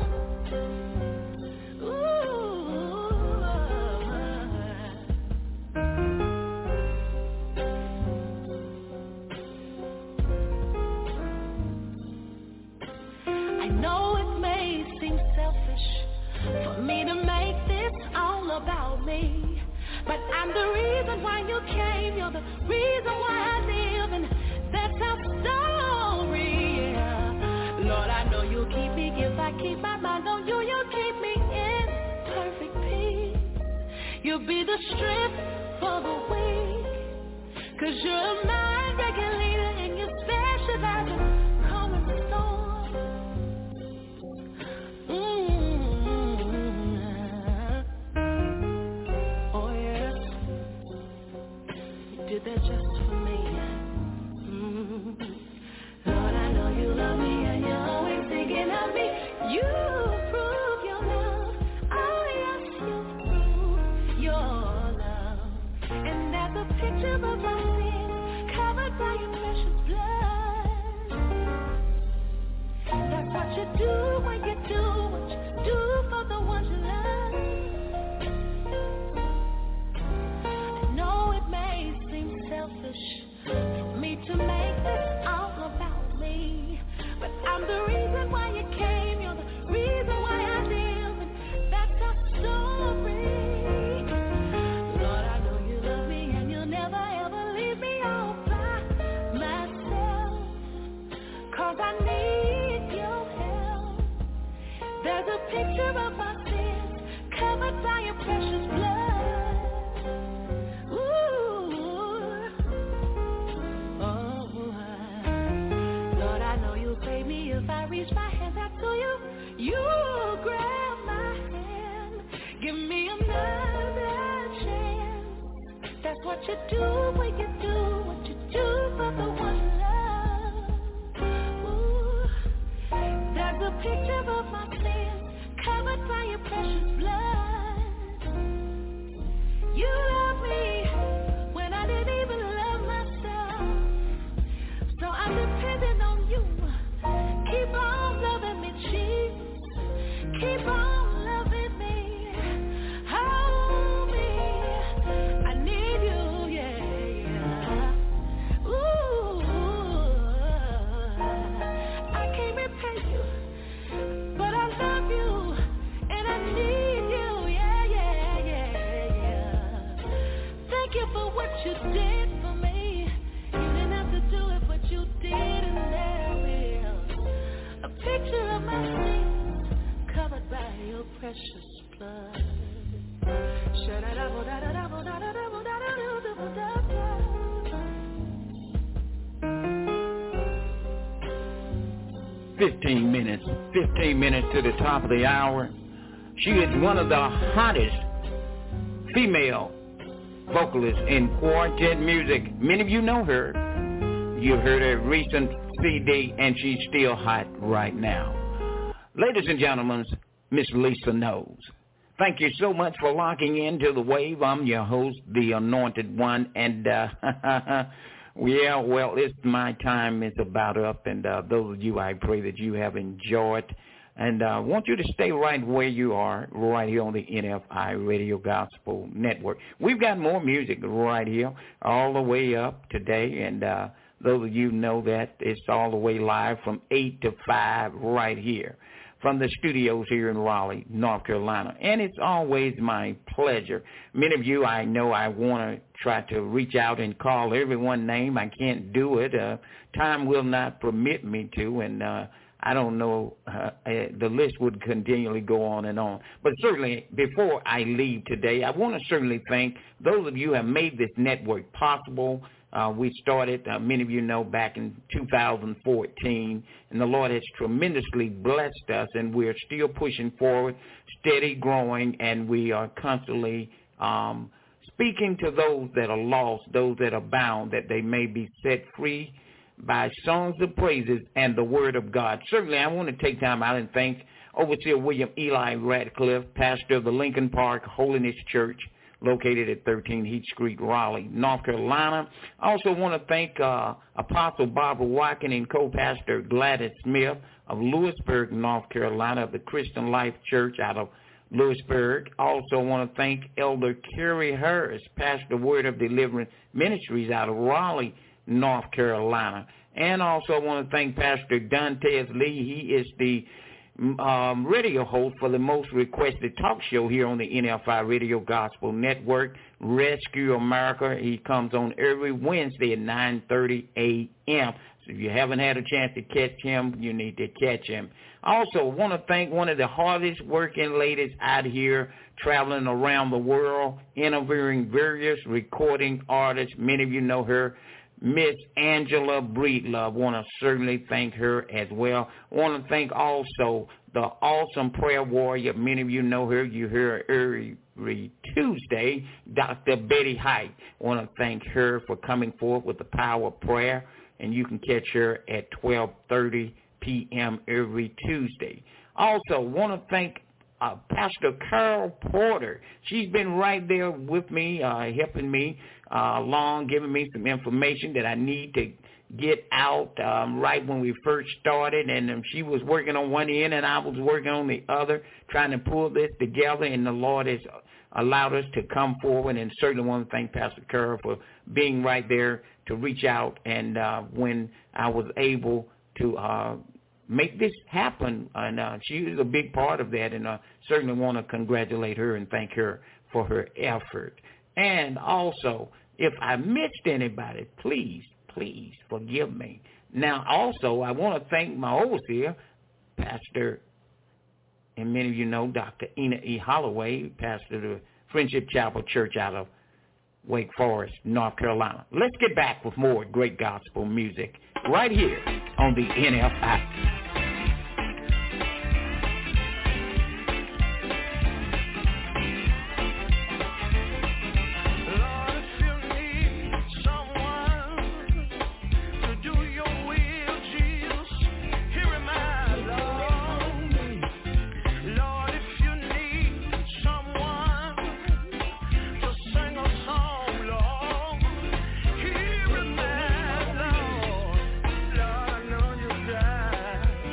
I know it may seem selfish for me to make this all about me, but I'm the reason why you came. You're the reason why I live, and that's our story. Yeah. Lord, I know you'll keep me if I keep my mind on you. You'll keep me in perfect peace. You'll be the strength for the weak, 'cause you're a mind regulator and you specialize in calming the storm. Did that just for me. Mm-hmm. Lord, I know you love me and you're always thinking of me. You prove your love. Oh, yes, you prove your love. And there's a picture of my sins covered by your precious blood. That's what you do when you do what you do for the ones you love. For me to make this all about me, but I'm the reason why you came. You're the reason why I live, and that's our story. Lord, I know you love me and you'll never ever leave me all by myself, 'cause I need your help. There's a picture of my sins covered by your precious blood. Save me if I reach my hands out to you. You grab my hand, give me another chance. That's what you do when you do what you do for the one you love. Ooh, there's a picture of my sins covered by your precious blood. You love me when I didn't even love myself, so I'm dependent on you. Keep on loving me, Jesus. Keep on loving me. Hold me. I need you, yeah, yeah. Ooh, I can't repay you, but I love you, and I need you, yeah, yeah, yeah, yeah. Thank you for what you did for me. You didn't have to do it, but you did, and there will. A picture of my sins covered by your precious blood. Fifteen minutes, fifteen minutes to the top of the hour. She is one of the hottest female vocalists in quartet music. Many of you know her. You heard her recent C D, and she's still hot right now. Ladies and gentlemen, Miss Lisa Knowles. Thank you so much for locking into the wave. I'm your host, the Anointed One, and uh, yeah, well, it's my time is about up, and uh, those of you, I pray that you have enjoyed, and I uh, want you to stay right where you are, right here on the N F I Radio Gospel Network. We've got more music right here, all the way up today, and uh, those of you know that it's all the way live from eight to five right here. from the studios here in Raleigh, North Carolina. And it's always my pleasure. Many of you, I know I want to try to reach out and call everyone's name. I can't do it. Uh, time will not permit me to, and uh, I don't know, uh, uh, the list would continually go on and on. But certainly, before I leave today, I want to certainly thank those of you who have made this network possible. Uh, we started, uh, many of you know, back in two thousand fourteen, and the Lord has tremendously blessed us, and we're still pushing forward, steady growing, and we are constantly um, speaking to those that are lost, those that are bound, that they may be set free by songs of praises and the word of God. Certainly, I want to take time out and thank Overseer William Eli Radcliffe, pastor of the Lincoln Park Holiness Church, located at thirteen Heath Street, Raleigh, North Carolina. I also want to thank uh, Apostle Barbara Watkin and co-pastor Gladys Smith of Lewisburg, North Carolina, of the Christian Life Church out of Lewisburg. Also want to thank Elder Kerry Harris, pastor Word of Deliverance Ministries out of Raleigh, North Carolina. And also want to thank Pastor Dantes Lee. He is the Um, radio host for the most requested talk show here on the N F I Radio Gospel Network, Rescue America. He comes on every Wednesday at nine thirty a.m. So if you haven't had a chance to catch him, you need to catch him. Also, want to thank one of the hardest working ladies out here traveling around the world, interviewing various recording artists. Many of you know her, Miss Angela Breedlove. Want to certainly thank her as well. Want to thank also the awesome prayer warrior. Many of you know her. You hear her every Tuesday, Doctor Betty Height. Want to thank her for coming forth with the power of prayer, and you can catch her at twelve thirty p.m. every Tuesday. Also, want to thank Uh, Pastor Carol Porter. She's been right there with me, uh, helping me uh, along, giving me some information that I need to get out um, right when we first started. And um, she was working on one end and I was working on the other, trying to pull this together. And the Lord has allowed us to come forward. And certainly want to thank Pastor Carol for being right there to reach out. And uh, when I was able to uh, make this happen, and uh, she is a big part of that, and I uh, certainly want to congratulate her and thank her for her effort. And also, if I missed anybody, please, please forgive me. Now, also, I want to thank my overseer, Pastor, and many of you know, Doctor Ena E. Holloway, pastor of the Friendship Chapel Church out of Wake Forest, North Carolina. Let's get back with more great gospel music right here on the N F I. Die.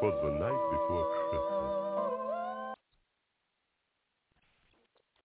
'twas the night before Christmas.